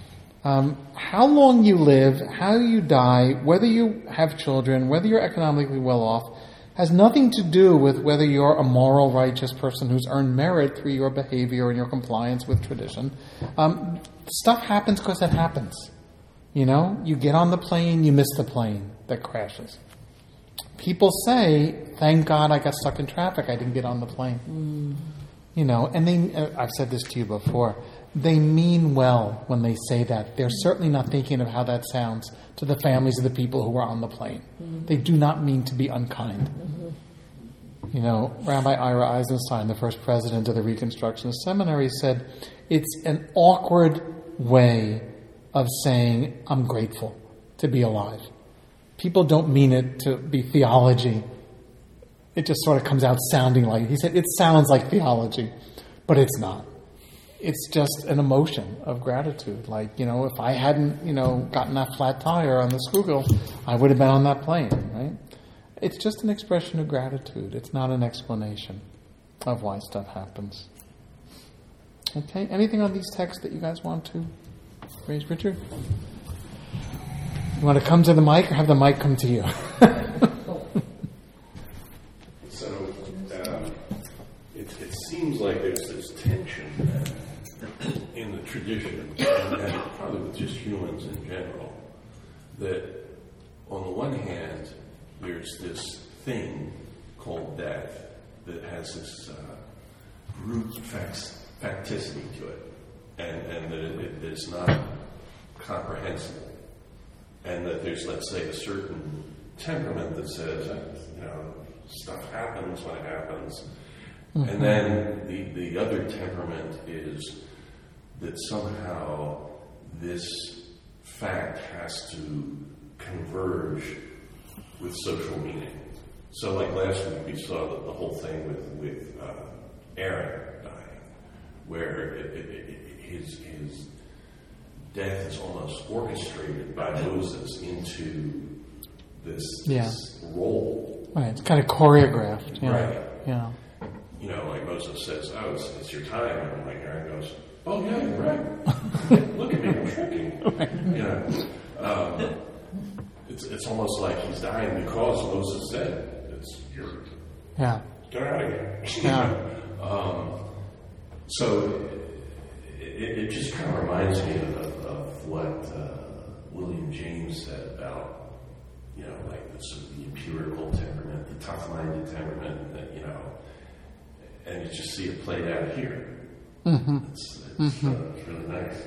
How long you live, how you die, whether you have children, whether you're economically well off, has nothing to do with whether you're a moral, righteous person who's earned merit through your behavior and your compliance with tradition. Stuff happens because it happens. You know, you get on the plane, you miss the plane that crashes. People say, thank God I got stuck in traffic, I didn't get on the plane. You know, and I've said this to you before, they mean well when they say that. They're certainly not thinking of how that sounds to the families of the people who were on the plane. They do not mean to be unkind. You know, Rabbi Ira Eisenstein, the first president of the Reconstructionist Seminary, said, it's an awkward way of saying, I'm grateful to be alive. People don't mean it to be theology. It just sort of comes out sounding like, he said, it sounds like theology, but it's not. It's just an emotion of gratitude. Like, you know, if I hadn't, you know, gotten that flat tire on the Schuylkill, I would have been on that plane, right? It's just an expression of gratitude. It's not an explanation of why stuff happens. Okay, anything on these texts that you guys want to raise? Richard? You want to come to the mic or have the mic come to you? So, it seems like there's this tension in the tradition, and probably with just humans in general, that on the one hand, there's this thing called death that has this brute facticity to it, and that it is not comprehensible, and that there's, let's say, a certain temperament that says, you know, stuff happens when it happens. Mm-hmm. And then the other temperament is that somehow this fact has to converge with social meaning. So like last week we saw the whole thing with Aaron dying, where his death is almost orchestrated by Moses into this role. Right, it's kind of choreographed. Yeah. Right. Yeah. You know, like Moses says, oh, it's your time. And like Aaron goes, oh, yeah, you're right. Look at me, I'm shrinking. Right. You know, it's almost like he's dying because Moses said, it's your... Yeah. Get out of here. Yeah. So it just kind of reminds me of what William James said about, you know, like the empirical temperament, the tough-minded temperament, that, you know, and you just see it played out here. Mm-hmm. It's really nice.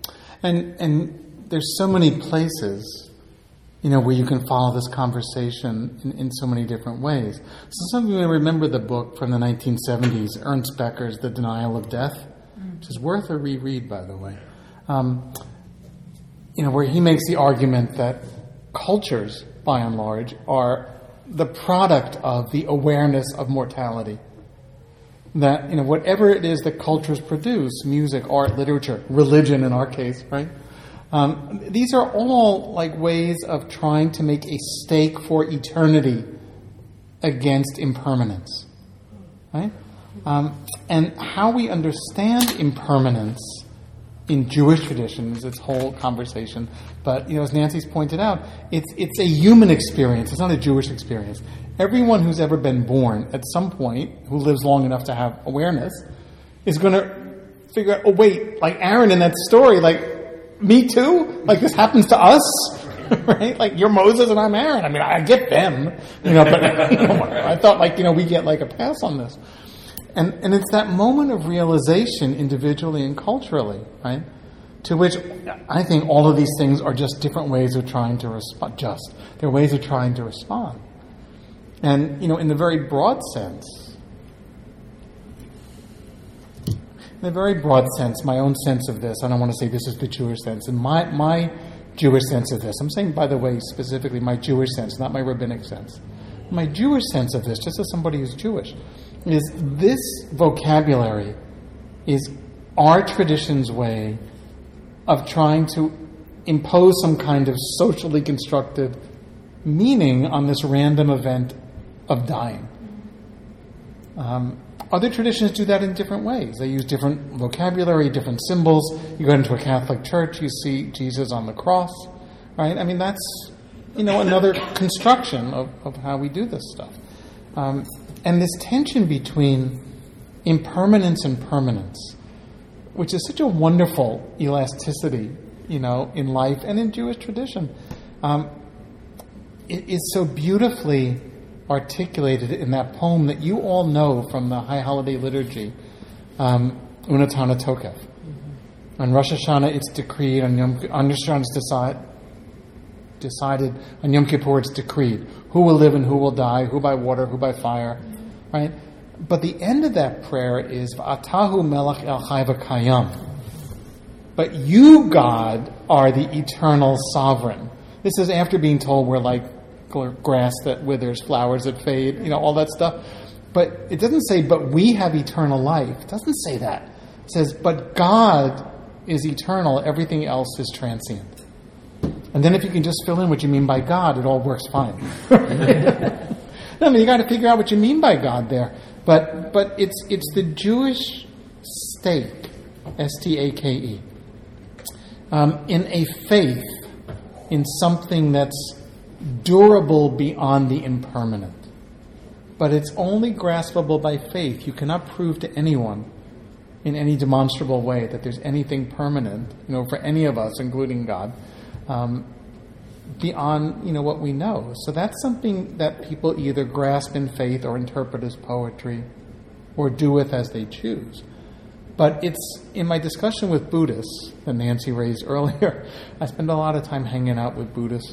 And there's so many places, you know, where you can follow this conversation in so many different ways. So some of you may remember the book from the 1970s, Ernst Becker's The Denial of Death, which is worth a reread, by the way. You know, where he makes the argument that cultures, by and large, are the product of the awareness of mortality. That, you know, whatever it is that cultures produce, music, art, literature, religion in our case, right? These are all like ways of trying to make a stake for eternity against impermanence, right? And how we understand impermanence in Jewish tradition is its whole conversation. But, you know, as Nancy's pointed out, it's a human experience. It's not a Jewish experience. Everyone who's ever been born at some point, who lives long enough to have awareness, is going to figure out, oh, wait, like Aaron in that story, like, me too? Like, this happens to us? Right? Like, you're Moses and I'm Aaron. I mean, I get them, you know, but you know, I thought, like, you know, we get, like, a pass on this. And it's that moment of realization individually and culturally, right? To which I think all of these things are just different ways of trying to respond. They're ways of trying to respond. And, in a very broad sense, my own sense of this, I don't want to say this is the Jewish sense, and my Jewish sense of this, I'm saying, by the way, specifically my Jewish sense, not my rabbinic sense. My Jewish sense of this, just as somebody who's Jewish, is this vocabulary is our tradition's way of trying to impose some kind of socially constructed meaning on this random event of dying. Other traditions do that in different ways. They use different vocabulary, different symbols. You go into a Catholic church, you see Jesus on the cross, right? I mean, that's, another construction of how we do this stuff. And this tension between impermanence and permanence, which is such a wonderful elasticity, in life and in Jewish tradition, it is so beautifully articulated in that poem that you all know from the High Holiday Liturgy, Unatana Tokef. On Rosh Hashanah, it's decreed. On Rosh Hashanah, it's decided. On Yom Kippur, it's decreed. Who will live and who will die, who by water, who by fire, right? But the end of that prayer is, V'atahu melech el chai v'kayam. But you, God, are the eternal sovereign. This is after being told we're like grass that withers, flowers that fade, all that stuff. But it doesn't say, but we have eternal life. It doesn't say that. It says, but God is eternal. Everything else is transient. And then if you can just fill in what you mean by God, it all works fine. You got to figure out what you mean by God there. But it's the Jewish stake, S-T-A-K-E, in a faith in something that's durable beyond the impermanent. But it's only graspable by faith. You cannot prove to anyone in any demonstrable way that there's anything permanent, for any of us, including God, beyond, what we know. So that's something that people either grasp in faith or interpret as poetry or do with as they choose. But it's, in my discussion with Buddhists that Nancy raised earlier, I spend a lot of time hanging out with Buddhists.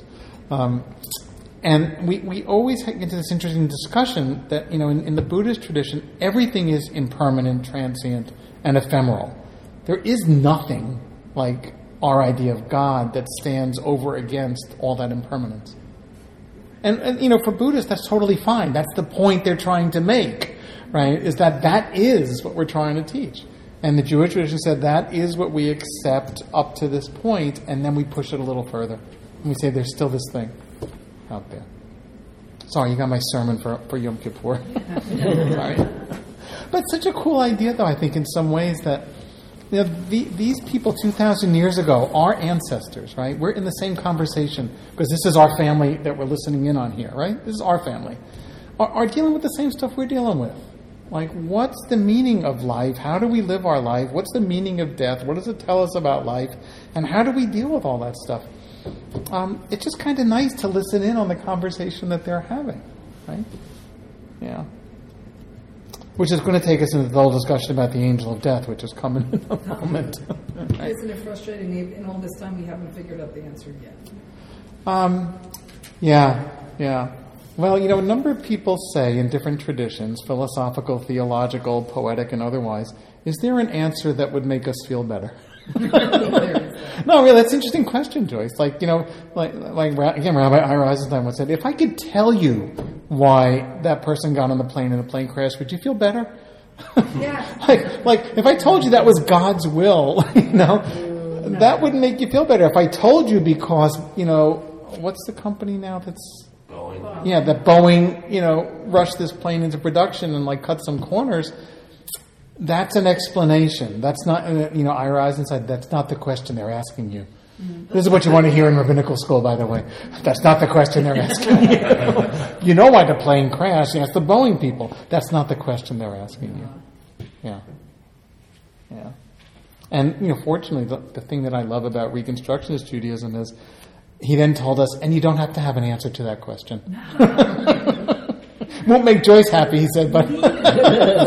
And we always get into this interesting discussion that, in the Buddhist tradition, everything is impermanent, transient, and ephemeral. There is nothing like our idea of God that stands over against all that impermanence. And for Buddhists, that's totally fine. That's the point they're trying to make, right? Is that is what we're trying to teach. And the Jewish tradition said that is what we accept up to this point, and then we push it a little further. And we say there's still this thing out there. Sorry, you got my sermon for Yom Kippur. Sorry. But it's such a cool idea, though, I think, in some ways that these people 2,000 years ago, our ancestors, right? We're in the same conversation because this is our family that we're listening in on here, right? This is our family. Are dealing with the same stuff we're dealing with. Like, what's the meaning of life? How do we live our life? What's the meaning of death? What does it tell us about life? And how do we deal with all that stuff? It's just kind of nice to listen in on the conversation that they're having, right? Yeah. Which is going to take us into the whole discussion about the angel of death, which is coming in a moment. Right? Isn't it frustrating? In all this time, we haven't figured out the answer yet. Yeah. Well, a number of people say in different traditions, philosophical, theological, poetic, and otherwise, is there an answer that would make us feel better? No, really, that's an interesting question, Joyce. Like again, Rabbi Ira Eisenstein once said, if I could tell you why that person got on the plane in a plane crash, would you feel better? Yeah. like if I told you that was God's will, that wouldn't make you feel better. If I told you because, what's the company now that's... Boeing. Yeah, that Boeing, rushed this plane into production and cut some corners. That's an explanation. That's not, Ira Eisenstein, that's not the question they're asking you. Mm-hmm. This is what you want to hear in rabbinical school, by the way. That's not the question they're asking you. You know why the plane crashed. Ask the Boeing people. That's not the question they're asking you. Yeah. And, fortunately, the thing that I love about Reconstructionist Judaism is he then told us, and you don't have to have an answer to that question. Won't make Joyce happy, he said, but,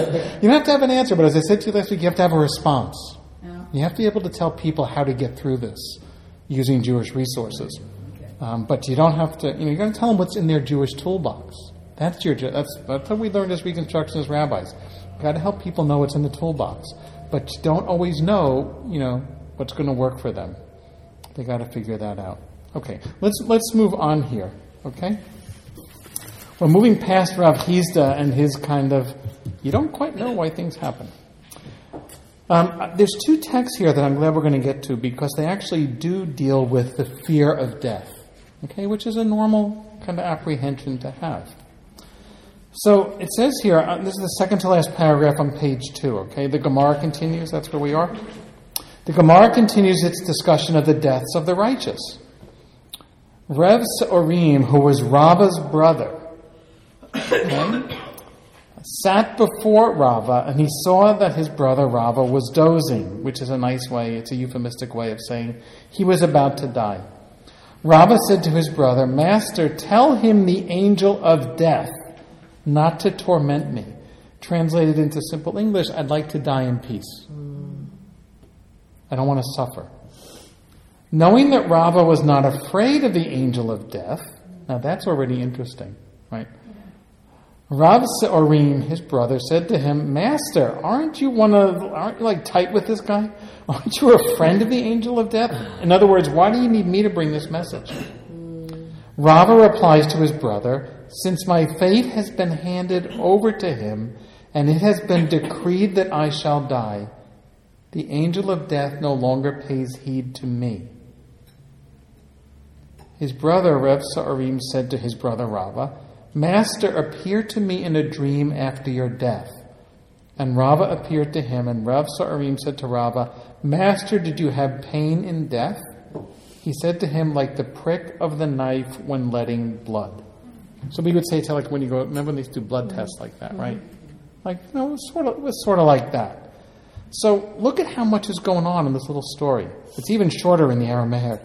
don't have to have an answer, but as I said to you last week, you have to have a response. You have to be able to tell people how to get through this using Jewish resources. But you don't have to, you're going to tell them what's in their Jewish toolbox. That's what we learned as Reconstructionist rabbis. You've got to help people know what's in the toolbox. But you don't always know, what's going to work for them. They got to figure that out. Okay, let's move on here, okay? We're moving past Rav Hizda and his kind of, you don't quite know why things happen. There's two texts here that I'm glad we're going to get to because they actually do deal with the fear of death, okay, which is a normal kind of apprehension to have. So it says here, this is the second to last paragraph on page 2, okay? The Gemara continues, that's where we are. The Gemara continues its discussion of the deaths of the righteous. Rev Se'orim, who was Rava's brother, okay, sat before Rava, and he saw that his brother Rava was dozing, which is a nice way, it's a euphemistic way of saying he was about to die. Rava said to his brother, "Master, tell him the angel of death not to torment me." Translated into simple English, I'd like to die in peace. I don't want to suffer. Knowing that Rava was not afraid of the angel of death, now that's already interesting, right? Rav Se'orim, his brother, said to him, "Master, aren't you like tight with this guy? Aren't you a friend of the angel of death? In other words, why do you need me to bring this message?" Rava replies to his brother, "Since my fate has been handed over to him, and it has been decreed that I shall die, the angel of death no longer pays heed to me." His brother, Rev Se'orim, said to his brother Rava, "Master, appear to me in a dream after your death." And Rava appeared to him, and Rev Se'orim said to Rava, "Master, did you have pain in death?" He said to him, "Like the prick of the knife when letting blood." So we would say to when you go, remember when they used to do blood tests like that, right? It was sort of like that. So look at how much is going on in this little story. It's even shorter in the Aramaic.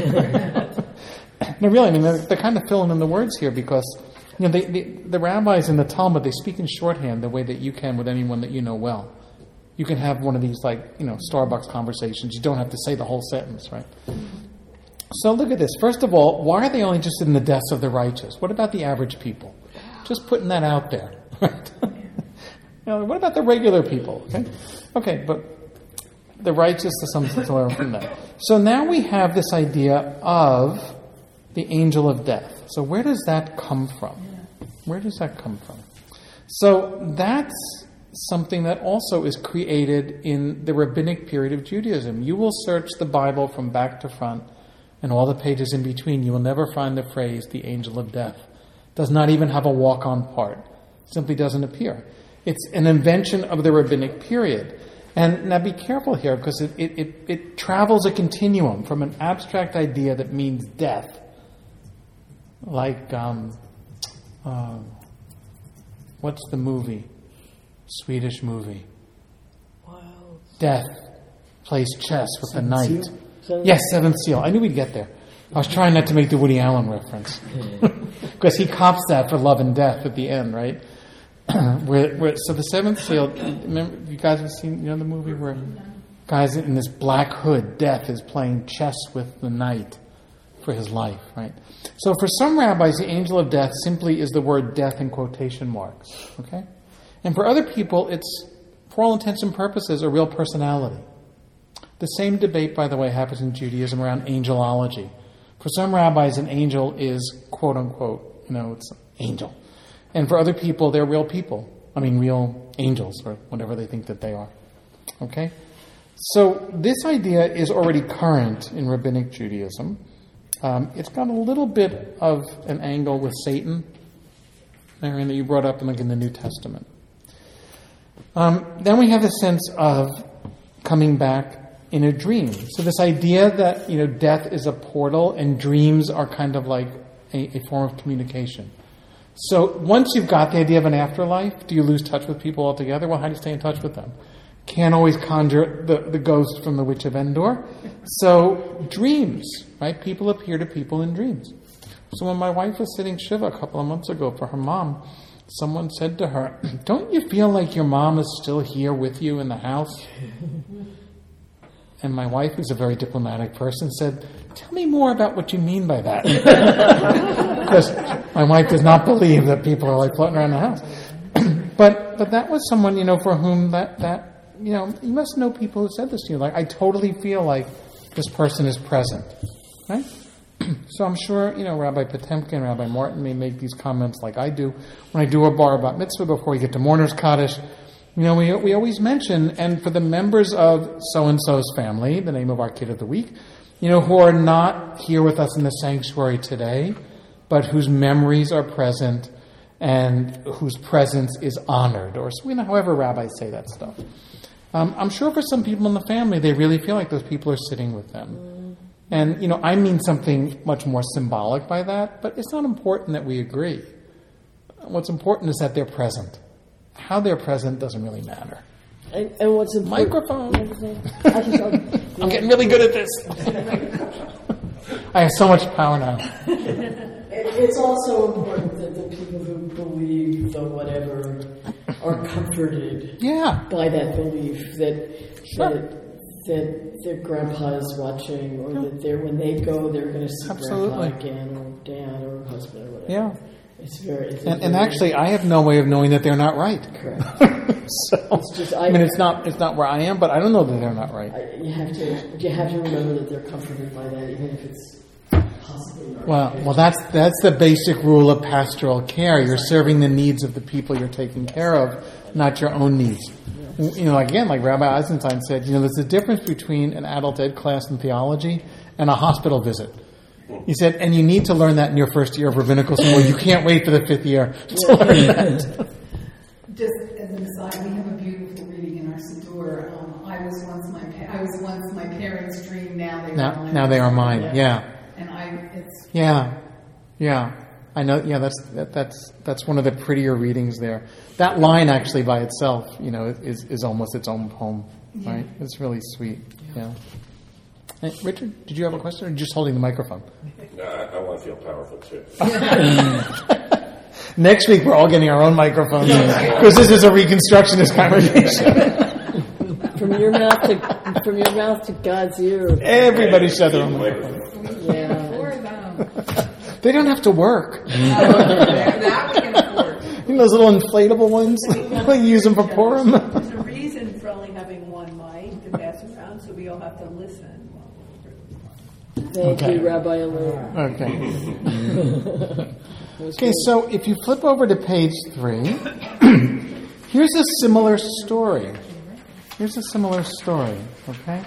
No, really, they're kind of filling in the words here because the rabbis in the Talmud, they speak in shorthand the way that you can with anyone that you know well. You can have one of these Starbucks conversations. You don't have to say the whole sentence, right? So look at this. First of all, why are they only interested in the deaths of the righteous? What about the average people? Just putting that out there, right? What about the regular people? Okay, but the righteous, there's something to learn from that. So now we have this idea of the angel of death. So where does that come from? Where does that come from? So that's something that also is created in the rabbinic period of Judaism. You will search the Bible from back to front and all the pages in between. You will never find the phrase, the angel of death. It does not even have a walk-on part. It simply doesn't appear. It's an invention of the rabbinic period. And now be careful here because it travels a continuum from an abstract idea that means death. Like, what's the movie? Swedish movie. Wow. Death plays chess with the knight. Yes, Seventh Seal. I knew we'd get there. I was trying not to make the Woody Allen reference. Because he cops that for love and death at the end, right? So the Seventh Seal, remember, you guys have seen the movie where guys in this black hood, Death, is playing chess with the knight for his life, right? So for some rabbis, the angel of death simply is the word death in quotation marks, okay? And for other people, it's, for all intents and purposes, a real personality. The same debate, by the way, happens in Judaism around angelology. For some rabbis, an angel is, quote unquote, it's an angel. And for other people, they're real people. Real angels, or whatever they think that they are. Okay? So this idea is already current in rabbinic Judaism. It's got a little bit of an angle with Satan, Marion, that you brought up in the New Testament. Then we have the sense of coming back in a dream. So this idea that death is a portal and dreams are kind of like a form of communication. So once you've got the idea of an afterlife, do you lose touch with people altogether? Well, how do you stay in touch with them? Can't always conjure the ghost from the Witch of Endor. So dreams, right? People appear to people in dreams. So when my wife was sitting Shiva a couple of months ago for her mom, someone said to her, "Don't you feel like your mom is still here with you in the house?" And my wife, who's a very diplomatic person, said, "Tell me more about what you mean by that." Because my wife does not believe that people are like floating around the house. But that was someone, for whom that you must know people who said this to you. Like, I totally feel like this person is present, right? So I'm sure, Rabbi Potemkin, Rabbi Martin may make these comments like I do. When I do a bar bat mitzvah before we get to Mourner's Kaddish, we always mention, and for the members of so-and-so's family, the name of our kid of the week, who are not here with us in the sanctuary today, but whose memories are present and whose presence is honored, or however rabbis say that stuff. I'm sure for some people in the family, they really feel like those people are sitting with them. And, I mean something much more symbolic by that, but it's not important that we agree. What's important is that they're present. How they're present doesn't really matter. And what's important... Microphone! I'm getting really good at this. I have so much power now. It's also important that the people who believe the whatever are comforted by that belief that their grandpa is watching, or that when they go, they're going to see grandpa again, or dad, or husband, or whatever. Yeah. It's very... And actually, I have no way of knowing that they're not right. Correct. So, it's not where I am, but I don't know that they're not right. You have to remember that they're comforted by that, even if it's possibly not. Well, that's the basic rule of pastoral care. You're serving the needs of the people you're taking care of, not your own needs. Again, like Rabbi Eisenstein said, there's a difference between an adult ed class in theology and a hospital visit. He said, and you need to learn that in your first year of rabbinical school. You can't wait for the fifth year to learn that. Just as an aside, we have a beautiful reading in our Siddur. I was once my parents' dream. Now they are mine. Yeah. And it's. Yeah. I know. Yeah, that's one of the prettier readings there. That line actually by itself, is almost its own poem, right? It's really sweet. Yeah. Hey, Richard, did you have a question, or are you just holding the microphone? I want to feel powerful too. Next week we're all getting our own microphones because this is a Reconstructionist congregation. From your mouth to God's ear. Everybody shut their own microphone. Yeah. They don't have to work. That we can afford. Those little inflatable ones. We use them for Purim. There's a reason for only having one mic to pass around, so we all have to listen. Thank you, Rabbi Alert. Okay. Okay, so if you flip over to page 3, here's a similar story. Okay?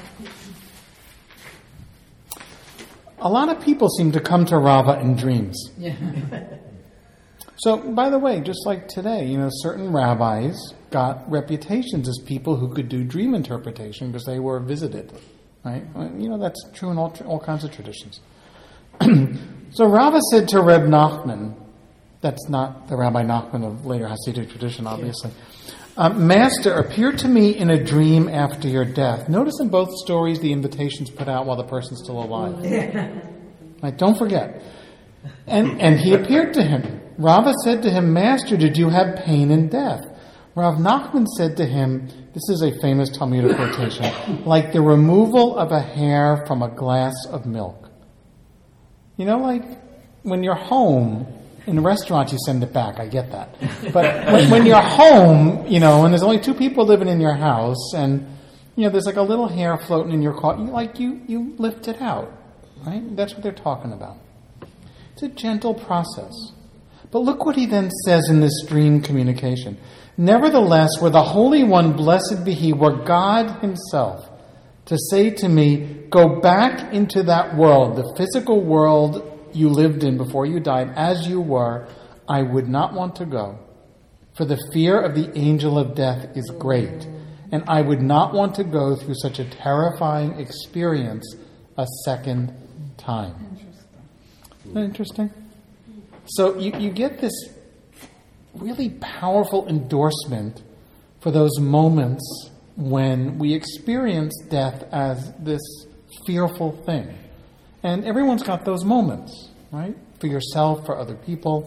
A lot of people seem to come to Rava in dreams. Yeah. So, by the way, just like today, certain rabbis got reputations as people who could do dream interpretation because they were visited. Right? That's true in all kinds of traditions. So Rava said to Reb Nachman, that's not the Rabbi Nachman of later Hasidic tradition, obviously. Master, appear to me in a dream after your death. Notice in both stories the invitation's put out while the person's still alive. Right? Don't forget. And he appeared to him. Rava said to him, Master, did you have pain in death? Rav Nachman said to him, this is a famous Talmudic quotation, like the removal of a hair from a glass of milk. Like when you're home, in a restaurant you send it back, I get that. But when you're home, and there's only 2 people living in your house, and, there's like a little hair floating in your car, you lift it out, right? That's what they're talking about. It's a gentle process. But look what he then says in this dream communication. Nevertheless, were the Holy One, blessed be He, were God Himself, to say to me, go back into that world, the physical world you lived in before you died, as you were, I would not want to go. For the fear of the angel of death is great, and I would not want to go through such a terrifying experience a second time. Isn't that interesting? So you get this really powerful endorsement for those moments when we experience death as this fearful thing. And everyone's got those moments, right? For yourself, for other people.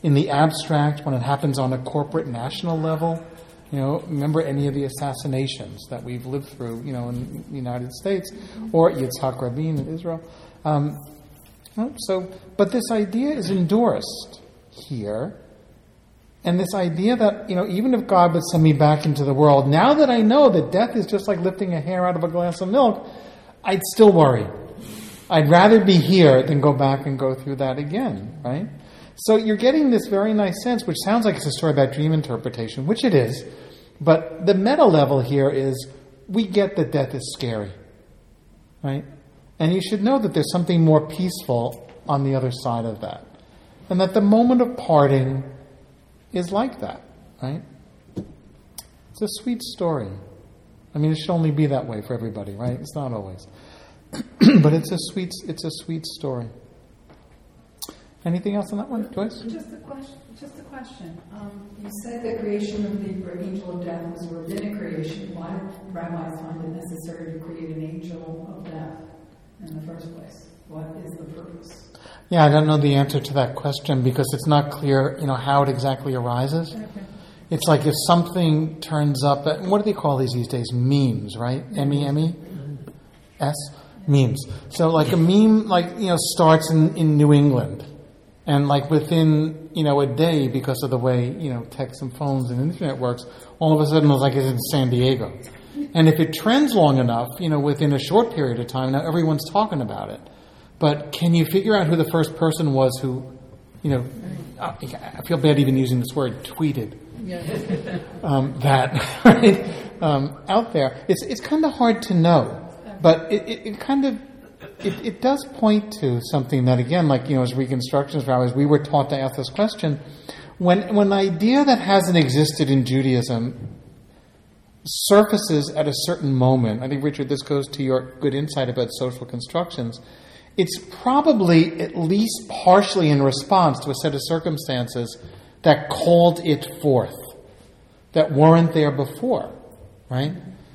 in the abstract, when it happens on a corporate national level. Remember any of the assassinations that we've lived through, in the United States, or Yitzhak Rabin in Israel. But this idea is endorsed here, and this idea that, even if God would send me back into the world, now that I know that death is just like lifting a hair out of a glass of milk, I'd still worry. I'd rather be here than go back and go through that again, right? So you're getting this very nice sense, which sounds like it's a story about dream interpretation, which it is, but the meta level here is we get that death is scary, right? And you should know that there's something more peaceful on the other side of that. And that the moment of parting is like that, right? It's a sweet story. I mean, it should only be that way for everybody, right? It's not always. But it's a sweet story. Anything else on that one, Joyce? Just a question. You said the creation of the angel of death was a rabbinic creation. Why did rabbis find it necessary to create an angel of death in the first place? What is the purpose? Yeah, I don't know the answer to that question because it's not clear, how it exactly arises. Okay. It's like if something turns up, what do they call these days? Memes, right? M-E-M-E-S? Memes. So like a meme, starts in New England. And within, a day, because of the way, text and phones and internet works, all of a sudden it was like it's in San Diego. And if it trends long enough, within a short period of time, now everyone's talking about it. But can you figure out who the first person was who, I feel bad even using this word, tweeted that right? Out there? It's kind of hard to know. But it does point to something that, again, as Reconstructionist rabbis, we were taught to ask this question. When an idea that hasn't existed in Judaism surfaces at a certain moment, I think, Richard, this goes to your good insight about social constructions, it's probably at least partially in response to a set of circumstances that called it forth, that weren't there before, right?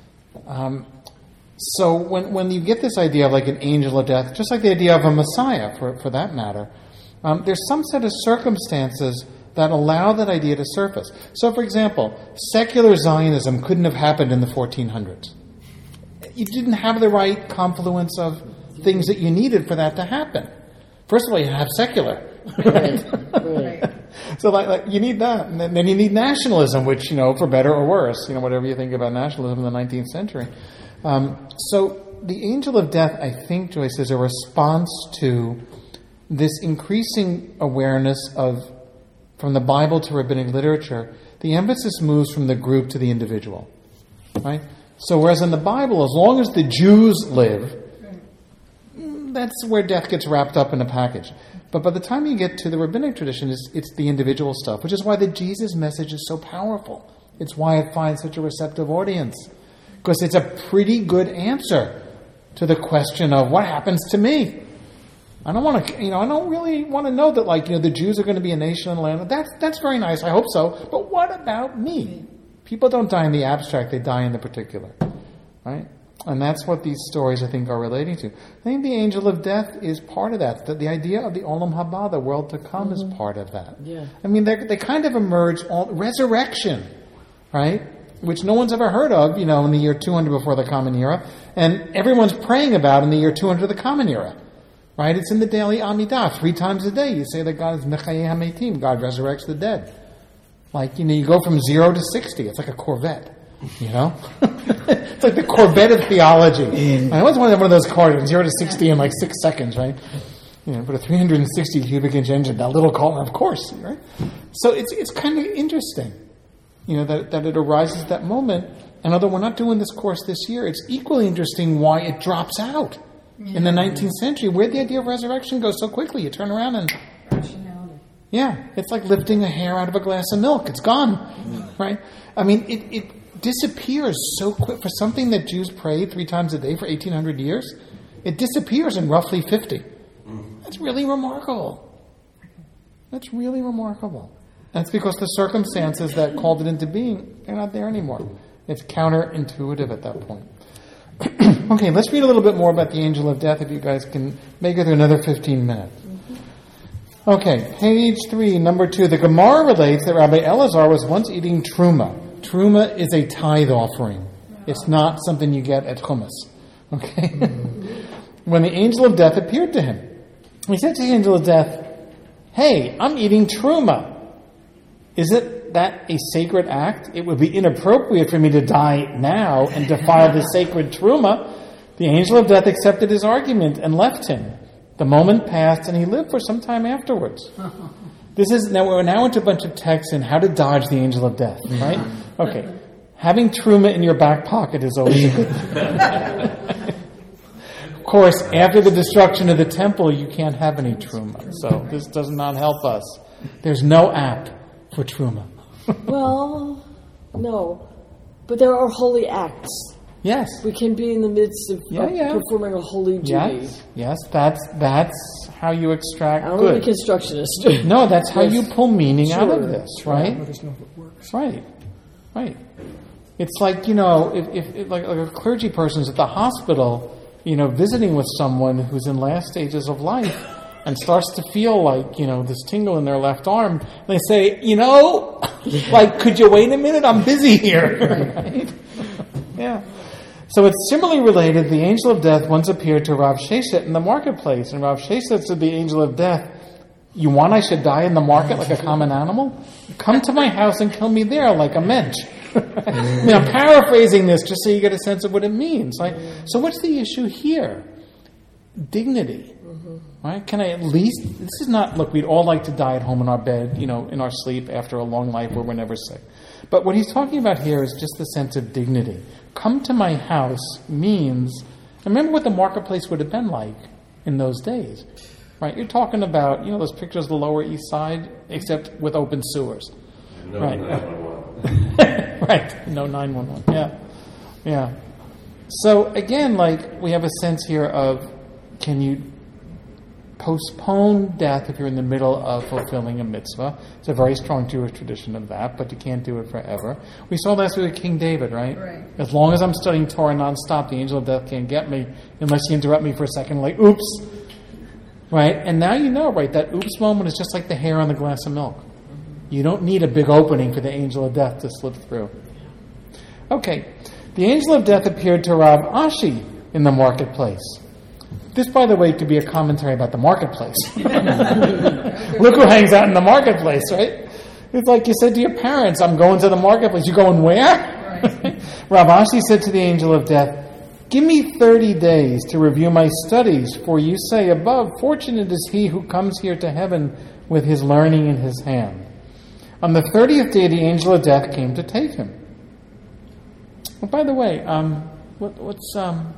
So when you get this idea of an angel of death, just like the idea of a Messiah, for that matter, there's some set of circumstances that allow that idea to surface. So, for example, secular Zionism couldn't have happened in the 1400s. You didn't have the right confluence of things that you needed for that to happen. First of all, you have secular. Right. So you need that. And then you need nationalism, which, for better or worse, whatever you think about nationalism in the 19th century. So the angel of death, I think, Joyce, is a response to this increasing awareness of, from the Bible to rabbinic literature, the emphasis moves from the group to the individual. Right? So whereas in the Bible, as long as the Jews live, that's where death gets wrapped up in a package. But by the time you get to the rabbinic tradition, it's the individual stuff, which is why the Jesus message is so powerful. It's why it finds such a receptive audience. Because it's a pretty good answer to the question of what happens to me. I don't want to, I don't really want to know that, the Jews are going to be a nation in the land. That's very nice. I hope so. But what about me? People don't die in the abstract. They die in the particular. Right? And that's what these stories, I think, are relating to. I think the angel of death is part of that. The idea of the Olam Haba, the world to come, is part of that. Yeah. I mean, they kind of emerge, resurrection, right? Which no one's ever heard of, in the year 200 before the Common Era, and everyone's praying about in the year 200 of the Common Era, right? It's in the daily Amidah. 3 times a day you say that God is Mechayeh HaMeitim, God resurrects the dead. You go from 0 to 60. It's like a Corvette, It's like the Corvette of theology. I always wanted one of those cars from 0 to 60 in 6 seconds, right? Put a 360 cubic inch engine, that little car, of course, right? So it's kind of interesting. That it arises at that moment. And although we're not doing this course this year, it's equally interesting why it drops out in the 19th century, where the idea of resurrection goes so quickly. You turn around and... Rationality. Yeah, it's like lifting a hair out of a glass of milk. It's gone, right? I mean, it disappears so quick. For something that Jews prayed 3 times a day for 1,800 years, it disappears in roughly 50. That's really remarkable. That's really remarkable. That's because the circumstances that called it into being, they're not there anymore. It's counterintuitive at that point. Okay, let's read a little bit more about the angel of death if you guys can make it through another 15 minutes. Okay, page 3, number 2. The Gemara relates that Rabbi Elazar was once eating truma. Truma is a tithe offering. It's not something you get at Chumash. Okay? When the angel of death appeared to him, he said to the angel of death, "Hey, I'm eating truma. Isn't that a sacred act? It would be inappropriate for me to die now and defile the sacred truma." The angel of death accepted his argument and left him. The moment passed, and he lived for some time afterwards. We're now into a bunch of texts in how to dodge the angel of death, right? Okay. Having truma in your back pocket is always a good thing. Of course, after the destruction of the temple, you can't have any truma. So this does not help us. There's no app for truma. Well, no. But there are holy acts. Yes. We can be in the midst of performing a holy duty. Yes, that's how you extract good. I'm a Reconstructionist. No, that's how you pull meaning out of this, right? Let us know if it works. Right. It's like, if like a clergy person's at the hospital, visiting with someone who's in last stages of life and starts to feel like, this tingle in their left arm, they say, could you wait a minute? I'm busy here. Right? Yeah. So it's similarly related. The angel of death once appeared to Rav Sheshet in the marketplace. And Rav Sheshet said to the angel of death, "You want I should die in the market like a common animal? Come to my house and kill me there like a mensch." I'm paraphrasing this just so you get a sense of what it means. Right? So what's the issue here? Dignity. Right? Can I at least... This is not... Look, we'd all like to die at home in our bed, in our sleep after a long life where we're never sick. But what he's talking about here is just the sense of dignity. Come to my house means... Remember what the marketplace would have been like in those days. Right? You're talking about, those pictures of the Lower East Side, except with open sewers. No right. 911. Right. No 911. Yeah. So, again, we have a sense here of, can you postpone death if you're in the middle of fulfilling a mitzvah? It's a very strong Jewish tradition of that, but you can't do it forever. We saw last week with King David, right? As long as I'm studying Torah nonstop, the angel of death can't get me unless you interrupt me for a second, oops. Right? And now right? That oops moment is just like the hair on the glass of milk. You don't need a big opening for the angel of death to slip through. Okay. The angel of death appeared to Rav Ashi in the marketplace. This, by the way, could be a commentary about the marketplace. Look who hangs out in the marketplace, right? It's like you said to your parents, "I'm going to the marketplace." You going where? Right. Rav Ashi said to the angel of death, "Give me 30 days to review my studies, for you say above, fortunate is he who comes here to heaven with his learning in his hand." On the 30th day, the angel of death came to take him. Oh, by the way, what's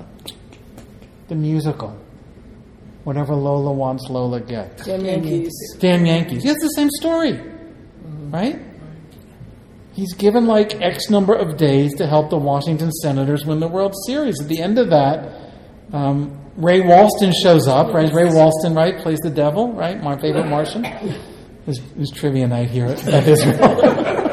the musical? Whatever Lola wants, Lola gets. Damn Yankees. Damn Yankees. Yeah, it's the same story. Right? He's given X number of days to help the Washington Senators win the World Series. At the end of that, Ray Walston shows up. Right? Ray Walston, right, plays the devil. Right? My favorite Martian. There's trivia night here at Israel.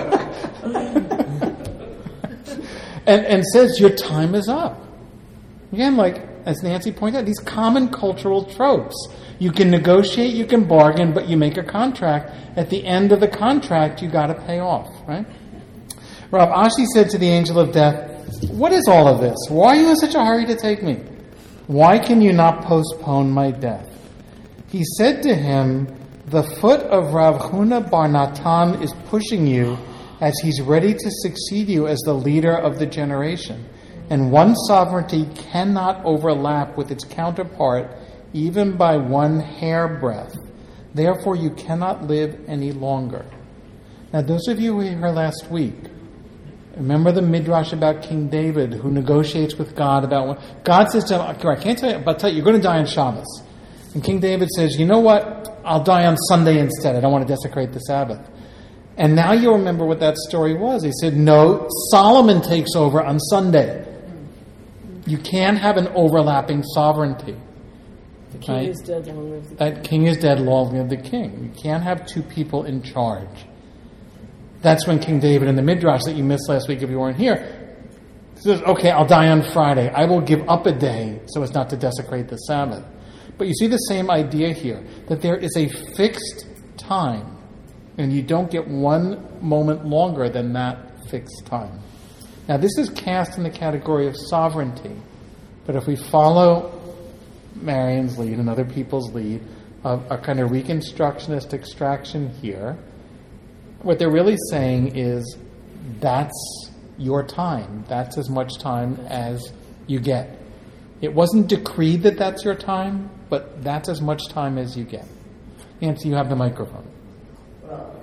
and says, your time is up. Again, as Nancy pointed out, these common cultural tropes. You can negotiate, you can bargain, but you make a contract. At the end of the contract, you got to pay off, right? Rav Ashi said to the angel of death, "What is all of this? Why are you in such a hurry to take me? Why can you not postpone my death?" He said to him, "The foot of Rav Huna bar Natan is pushing you as he's ready to succeed you as the leader of the generation. And one sovereignty cannot overlap with its counterpart even by one hairbreadth. Therefore, you cannot live any longer." Now, those of you who were here last week, remember the midrash about King David who negotiates with God about what God says to him, "I can't tell you, but I'll tell you, you're going to die on Shabbos." And King David says, "You know what? I'll die on Sunday instead. I don't want to desecrate the Sabbath." And now you remember what that story was. He said, "No, Solomon takes over on Sunday." You can't have an overlapping sovereignty. The king is dead, long live the king. That king is dead, long live the king. You can't have two people in charge. That's when King David in the Midrash that you missed last week if you weren't here says, "Okay, I'll die on Friday. I will give up a day so as not to desecrate the Sabbath." But you see the same idea here, that there is a fixed time, and you don't get one moment longer than that fixed time. Now, this is cast in the category of sovereignty, but if we follow Marion's lead and other people's lead of a kind of reconstructionist extraction here, what they're really saying is that's your time. That's as much time as you get. It wasn't decreed that that's your time, but that's as much time as you get. Nancy, you have the microphone. Well,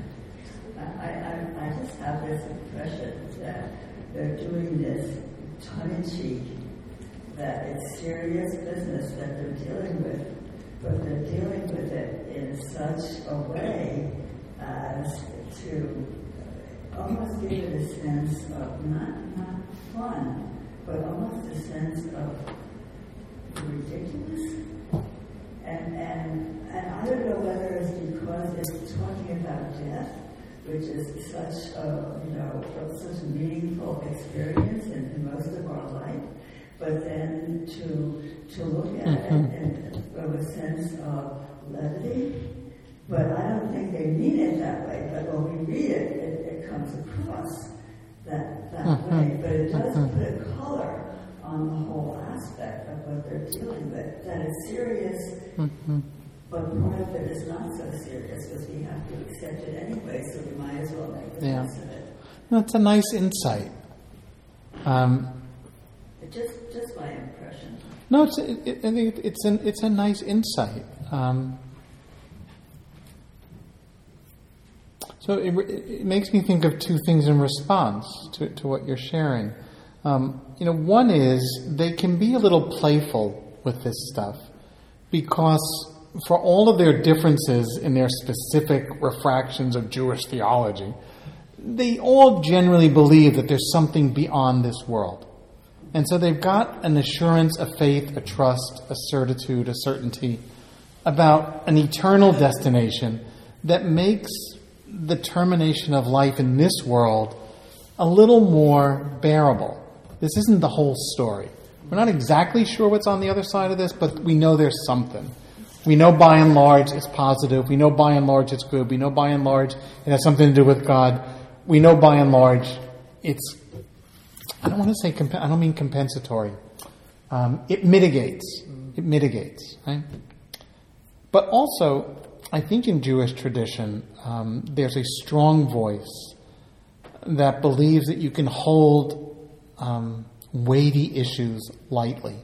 I just have this impression that they're doing this tongue-in-cheek, that it's serious business that they're dealing with, but they're dealing with it in such a way as to almost give it a sense of not fun, but almost a sense of ridiculous. And I don't know whether it's because it's talking about death, which is such a meaningful experience in most of our life, but then to look at it and with a sense of levity. But I don't think they mean it that way. But when we read it, it comes across that way. But it does put a color on the whole aspect of what they're dealing with. That it's serious, but part of it is not so serious because we have to accept it anyway. So we might as well make the best of it. That's a nice insight. Just my impression. No, it's a nice insight. So it makes me think of two things in response to what you're sharing. One is they can be a little playful with this stuff because for all of their differences in their specific refractions of Jewish theology, they all generally believe that there's something beyond this world. And so they've got an assurance, a faith, a trust, a certitude, a certainty about an eternal destination that makes the termination of life in this world a little more bearable. This isn't the whole story. We're not exactly sure what's on the other side of this, but we know there's something. We know by and large it's positive. We know by and large it's good. We know by and large it has something to do with God. We know by and large it's, I don't want to say, I don't mean compensatory. It mitigates. It mitigates, right? But also, I think in Jewish tradition, there's a strong voice that believes that you can hold weighty issues lightly.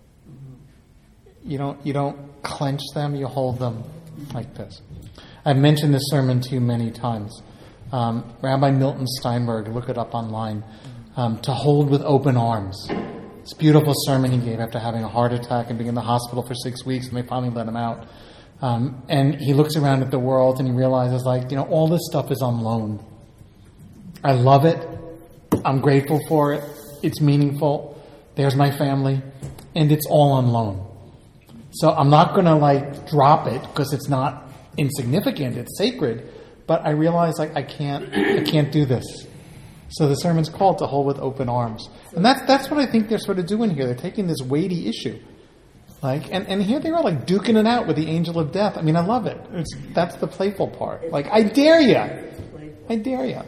You don't clench them; you hold them like this. I've mentioned this sermon to you many times. Rabbi Milton Steinberg, look it up online. To hold with open arms. It's a beautiful sermon he gave after having a heart attack and being in the hospital for 6 weeks, and they finally let him out. And he looks around at the world and he realizes, all this stuff is on loan. I love it. I'm grateful for it. It's meaningful. There's my family. And it's all on loan. So I'm not going to drop it because it's not insignificant. It's sacred. But I realize I can't do this. So the sermon's called To Hold with Open Arms. And that's what I think they're sort of doing here. They're taking this weighty issue. And here they are duking it out with the angel of death. I mean, I love it. That's the playful part. I dare you. I dare you.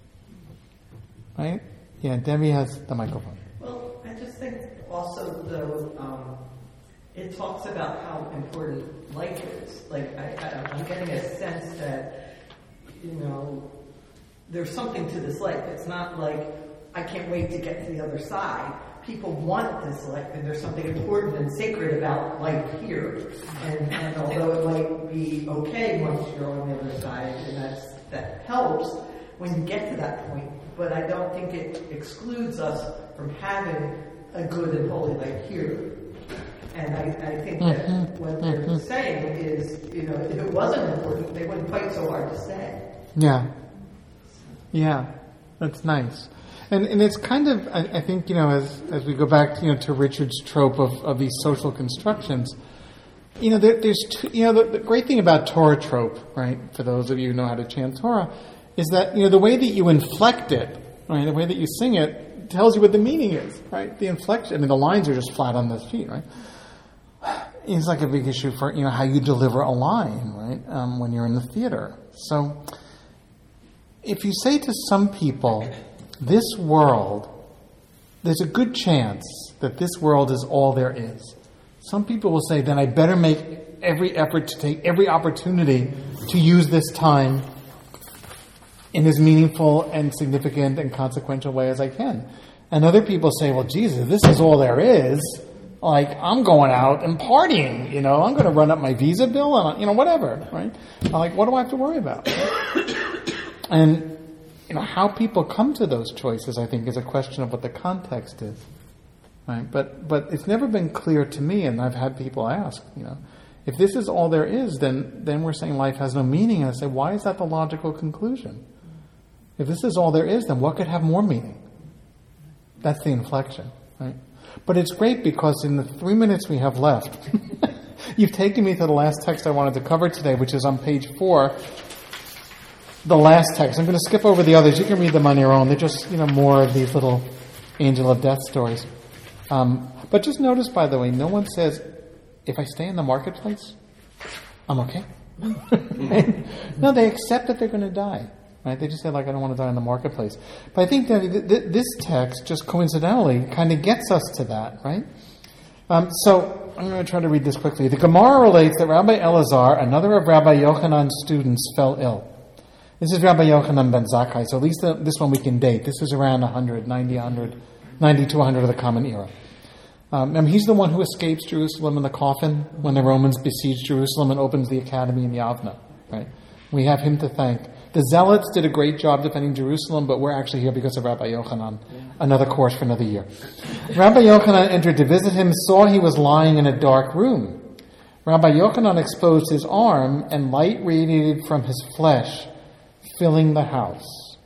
Right? Yeah, Debbie has the microphone. Well, I just think also, though, it talks about how important life is. I'm getting a sense that, there's something to this life. It's not I can't wait to get to the other side. People want this life, and there's something important and sacred about life here. And although it might be okay once you're on the other side, and that helps when you get to that point, but I don't think it excludes us from having a good and holy life here. And I think that what they're saying is, if it wasn't important, they wouldn't fight so hard to stay. Yeah, that's nice. And it's kind of, I think, as we go back, to Richard's trope of these social constructions, there's two, the great thing about Torah trope, right, for those of you who know how to chant Torah, is that, the way that you inflect it, right, the way that you sing it, tells you what the meaning is, right? The inflection, the lines are just flat on the feet, right? is like a big issue for how you deliver a line, right? When you're in the theater. So, if you say to some people, this world, there's a good chance that this world is all there is. Some people will say, then I better make every effort to take every opportunity to use this time in as meaningful and significant and consequential way as I can. And other people say, well, Jesus, this is all there is. Like, I'm going out and partying, I'm going to run up my visa bill and, whatever, right? Like, what do I have to worry about? And, how people come to those choices, I think, is a question of what the context is, right? But it's never been clear to me, and I've had people ask, if this is all there is, then we're saying life has no meaning. And I say, why is that the logical conclusion? If this is all there is, then what could have more meaning? That's the inflection, right? But it's great because in the 3 minutes we have left, you've taken me to the last text I wanted to cover today, which is on page 4, the last text. I'm going to skip over the others. You can read them on your own. They're just, more of these little angel of death stories. But just notice, by the way, no one says, if I stay in the marketplace, I'm okay. No, they accept that they're going to die. Right? They just say, I don't want to die in the marketplace. But I think that this text, just coincidentally, kind of gets us to that, right? So I'm going to try to read this quickly. The Gemara relates that Rabbi Elazar, another of Rabbi Yochanan's students, fell ill. This is Rabbi Yochanan ben Zakkai, so at least this one we can date. This is around 90 to 100 of the Common Era. And he's the one who escapes Jerusalem in the coffin when the Romans besiege Jerusalem and opens the academy in Yavna, right? We have him to thank. The Zealots did a great job defending Jerusalem, but we're actually here because of Rabbi Yochanan. Another course for another year. Rabbi Yochanan entered to visit him, saw he was lying in a dark room. Rabbi Yochanan exposed his arm, and light radiated from his flesh, filling the house.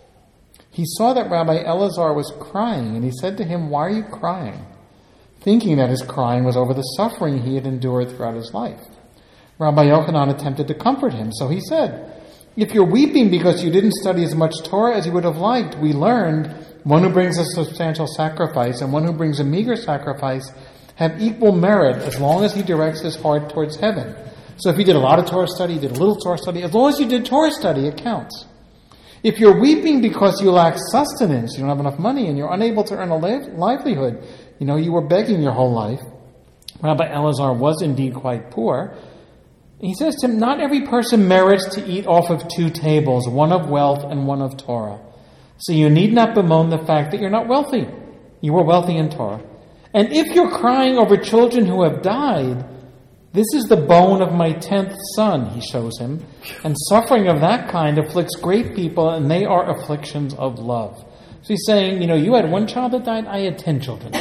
He saw that Rabbi Elazar was crying, and he said to him, "Why are you crying?" Thinking that his crying was over the suffering he had endured throughout his life. Rabbi Yochanan attempted to comfort him, so he said, "If you're weeping because you didn't study as much Torah as you would have liked, we learned one who brings a substantial sacrifice and one who brings a meager sacrifice have equal merit as long as he directs his heart towards heaven. So if you did a lot of Torah study, you did a little Torah study, as long as you did Torah study, it counts. If you're weeping because you lack sustenance, you don't have enough money, and you're unable to earn a livelihood, you were begging your whole life." Rabbi Elazar was indeed quite poor. He says to him, "Not every person merits to eat off of 2 tables, one of wealth and one of Torah. So you need not bemoan the fact that you're not wealthy. You were wealthy in Torah. And if you're crying over children who have died, this is the bone of my 10th son," he shows him, "and suffering of that kind afflicts great people, and they are afflictions of love." So he's saying, you had 1 child that died, I had 10 children.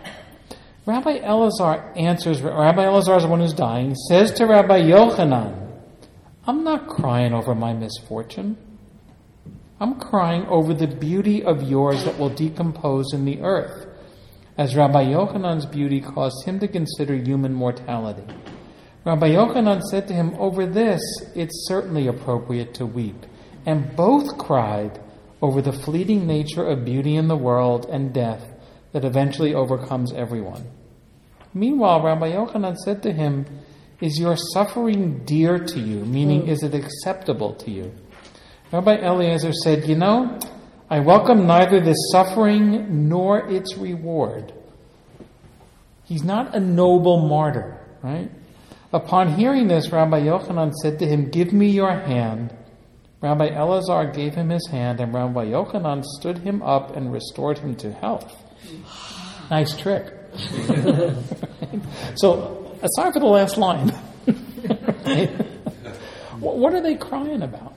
Rabbi Elazar answers, Rabbi Elazar is the one who's dying, says to Rabbi Yochanan, "I'm not crying over my misfortune. I'm crying over the beauty of yours that will decompose in the earth, as Rabbi Yochanan's beauty caused him to consider human mortality." Rabbi Yochanan said to him, "Over this, it's certainly appropriate to weep." And both cried over the fleeting nature of beauty in the world and death that eventually overcomes everyone. Meanwhile, Rabbi Yochanan said to him, "Is your suffering dear to you?" Meaning, is it acceptable to you? Rabbi Eliezer said, "I welcome neither this suffering nor its reward." He's not a noble martyr, right? Upon hearing this, Rabbi Yochanan said to him, "Give me your hand." Rabbi Elazar gave him his hand, and Rabbi Yochanan stood him up and restored him to health. Nice trick. So, aside for the last line, what are they crying about?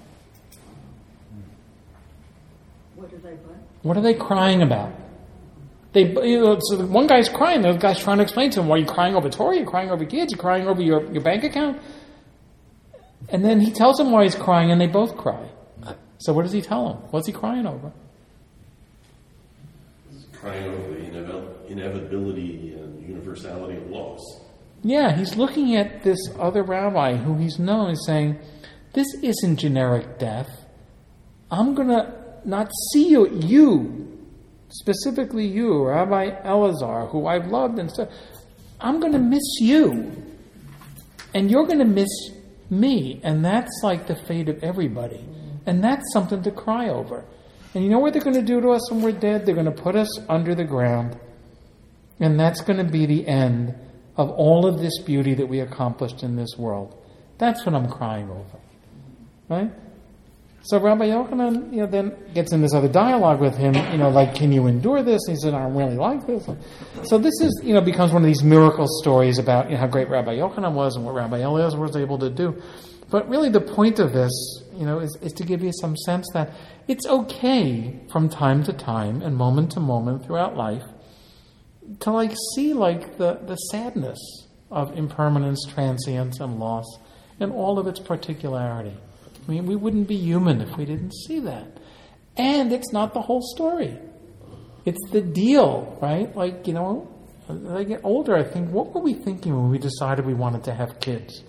What are they crying about? So one guy's crying, the other guy's trying to explain to him, "Why are you crying over Torah? You're crying over kids? You're crying over your bank account?" And then he tells him why he's crying, and they both cry. So what does he tell him? What's he crying over? He's crying over the inevitability and universality of loss. Yeah, he's looking at this other rabbi who he's known and saying, "This isn't generic death. I'm going to not see you, specifically you, Rabbi Elazar, who I've loved and stuff. I'm going to miss you. And you're going to miss me. And that's like the fate of everybody. And that's something to cry over. And you know what they're going to do to us when we're dead? They're going to put us under the ground. And that's going to be the end of all of this beauty that we accomplished in this world. That's what I'm crying over. Right? So Rabbi Yochanan, then gets in this other dialogue with him, like, can you endure this? And he said, I don't really like this. So this is, becomes one of these miracle stories about how great Rabbi Yochanan was and what Rabbi Eliezer was able to do. But really the point of this, is to give you some sense that it's okay from time to time and moment to moment throughout life to see the sadness of impermanence, transience, and loss and all of its particularity. I mean, we wouldn't be human if we didn't see that. And it's not the whole story. It's the deal, right? As I get older, I think, what were we thinking when we decided we wanted to have kids?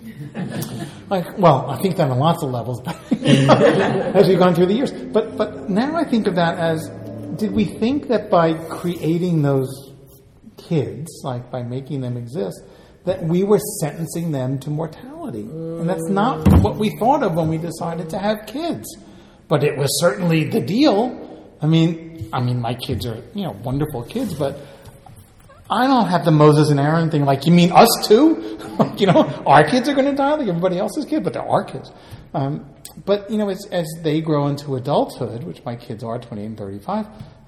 I think that on lots of levels as we've gone through the years. But now I think of that as, did we think that by creating those kids, by making them exist, that we were sentencing them to mortality? And that's not what we thought of when we decided to have kids. But it was certainly the deal. I mean, my kids are, wonderful kids, but I don't have the Moses and Aaron thing, you mean us too? Our kids are going to die like everybody else's kids, but they're our kids. But as they grow into adulthood, which my kids are 28 and 35,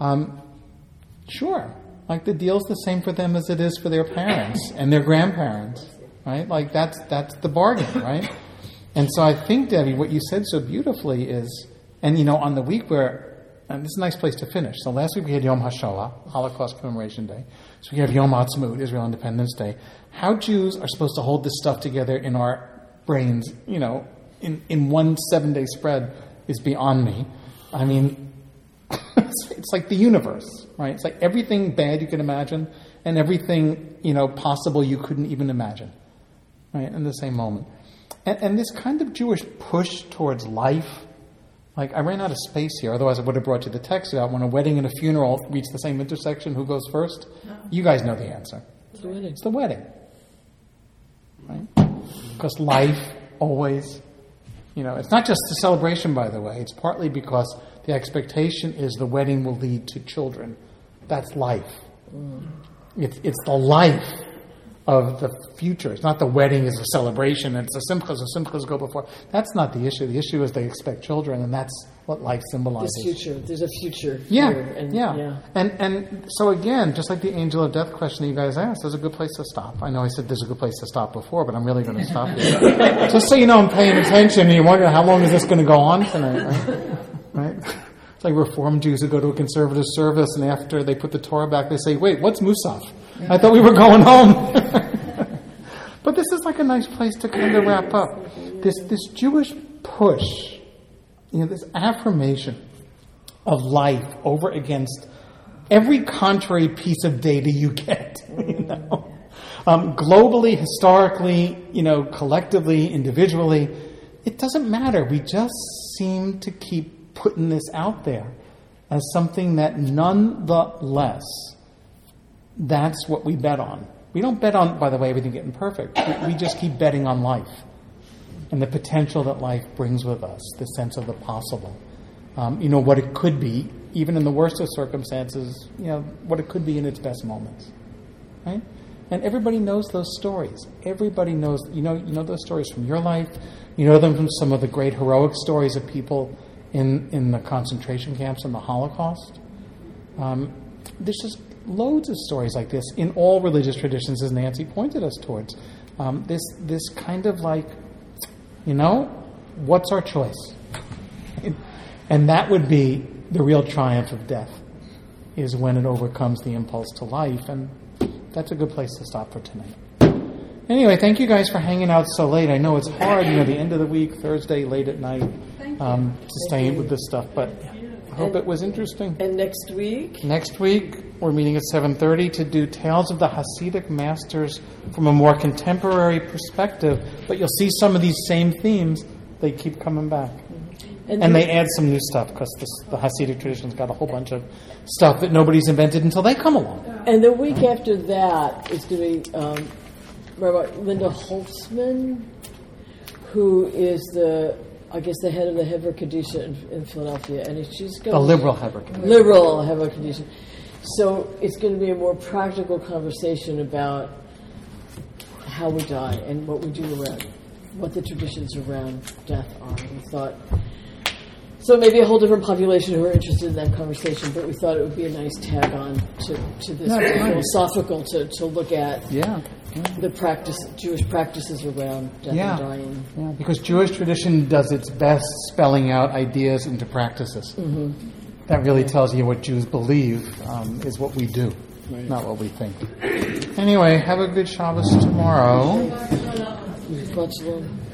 sure. The deal's the same for them as it is for their parents and their grandparents, right? That's the bargain, right? And so I think, Debbie, what you said so beautifully is, and on the week where, and this is a nice place to finish. So last week we had Yom HaShoah, Holocaust Commemoration Day. So we have Yom Ha'atzmaut, Israel Independence Day. How Jews are supposed to hold this stuff together in our brains, in one 7-day spread is beyond me. I mean, it's like the universe, right? It's like everything bad you can imagine and everything, possible you couldn't even imagine, right? In the same moment. And this kind of Jewish push towards life, I ran out of space here, otherwise I would have brought you the text out. When a wedding and a funeral reach the same intersection, who goes first? No. You guys know the answer. It's the wedding. It's the wedding. Right? Because life always, it's not just the celebration, by the way. It's partly because the expectation is the wedding will lead to children. That's life. It's the life of the future. It's not the wedding is a celebration. It's the simchas go before. That's not the issue. The issue is they expect children, and that's what life symbolizes. This future. There's a future. Yeah, here, And so again, just like the angel of death question that you guys asked, there's a good place to stop. I know I said there's a good place to stop before, but I'm really going to stop here. Just so I'm paying attention, and you wonder how long is this going to go on tonight, right? It's like Reformed Jews who go to a conservative service, and after they put the Torah back, they say, wait, what's Musaf? I thought we were going home. But this is a nice place to kind of wrap up. This Jewish push, this affirmation of life over against every contrary piece of data you get. Globally, historically, collectively, individually, it doesn't matter. We just seem to keep putting this out there as something that nonetheless, that's what we bet on. We don't bet on, by the way, everything getting perfect. We just keep betting on life and the potential that life brings with us, the sense of the possible. What it could be, even in the worst of circumstances, what it could be in its best moments. Right? And everybody knows those stories. Everybody knows, you know those stories from your life. You know them from some of the great heroic stories of people in the concentration camps and the Holocaust. There's just loads of stories like this in all religious traditions, as Nancy pointed us towards. This kind of what's our choice? And that would be the real triumph of death, is when it overcomes the impulse to life. And that's a good place to stop for tonight. Anyway, thank you guys for hanging out so late. I know it's hard, the end of the week, Thursday, late at night, to stay in with this stuff. But I hope it was interesting. And next week? Next week, we're meeting at 7:30 to do Tales of the Hasidic Masters from a more contemporary perspective. But you'll see some of these same themes. They keep coming back. And they add some new stuff, because the Hasidic tradition's got a whole bunch of stuff that nobody's invented until they come along. And the week after that is going to be Rabbi Linda Holtzman, who is the head of the Hever Kadisha in Philadelphia, and she's going a liberal Hever Kadisha. Liberal Hever Kadisha. So it's going to be a more practical conversation about how we die and what we do around, what the traditions around death are. We thought, so maybe a whole different population who are interested in that conversation, but we thought it would be a nice tag on to this philosophical to look at the Jewish practices around death and dying. Yeah, because Jewish tradition does its best spelling out ideas into practices. Mm-hmm. That really tells you what Jews believe is what we do, not what we think. Anyway, have a good Shabbos tomorrow.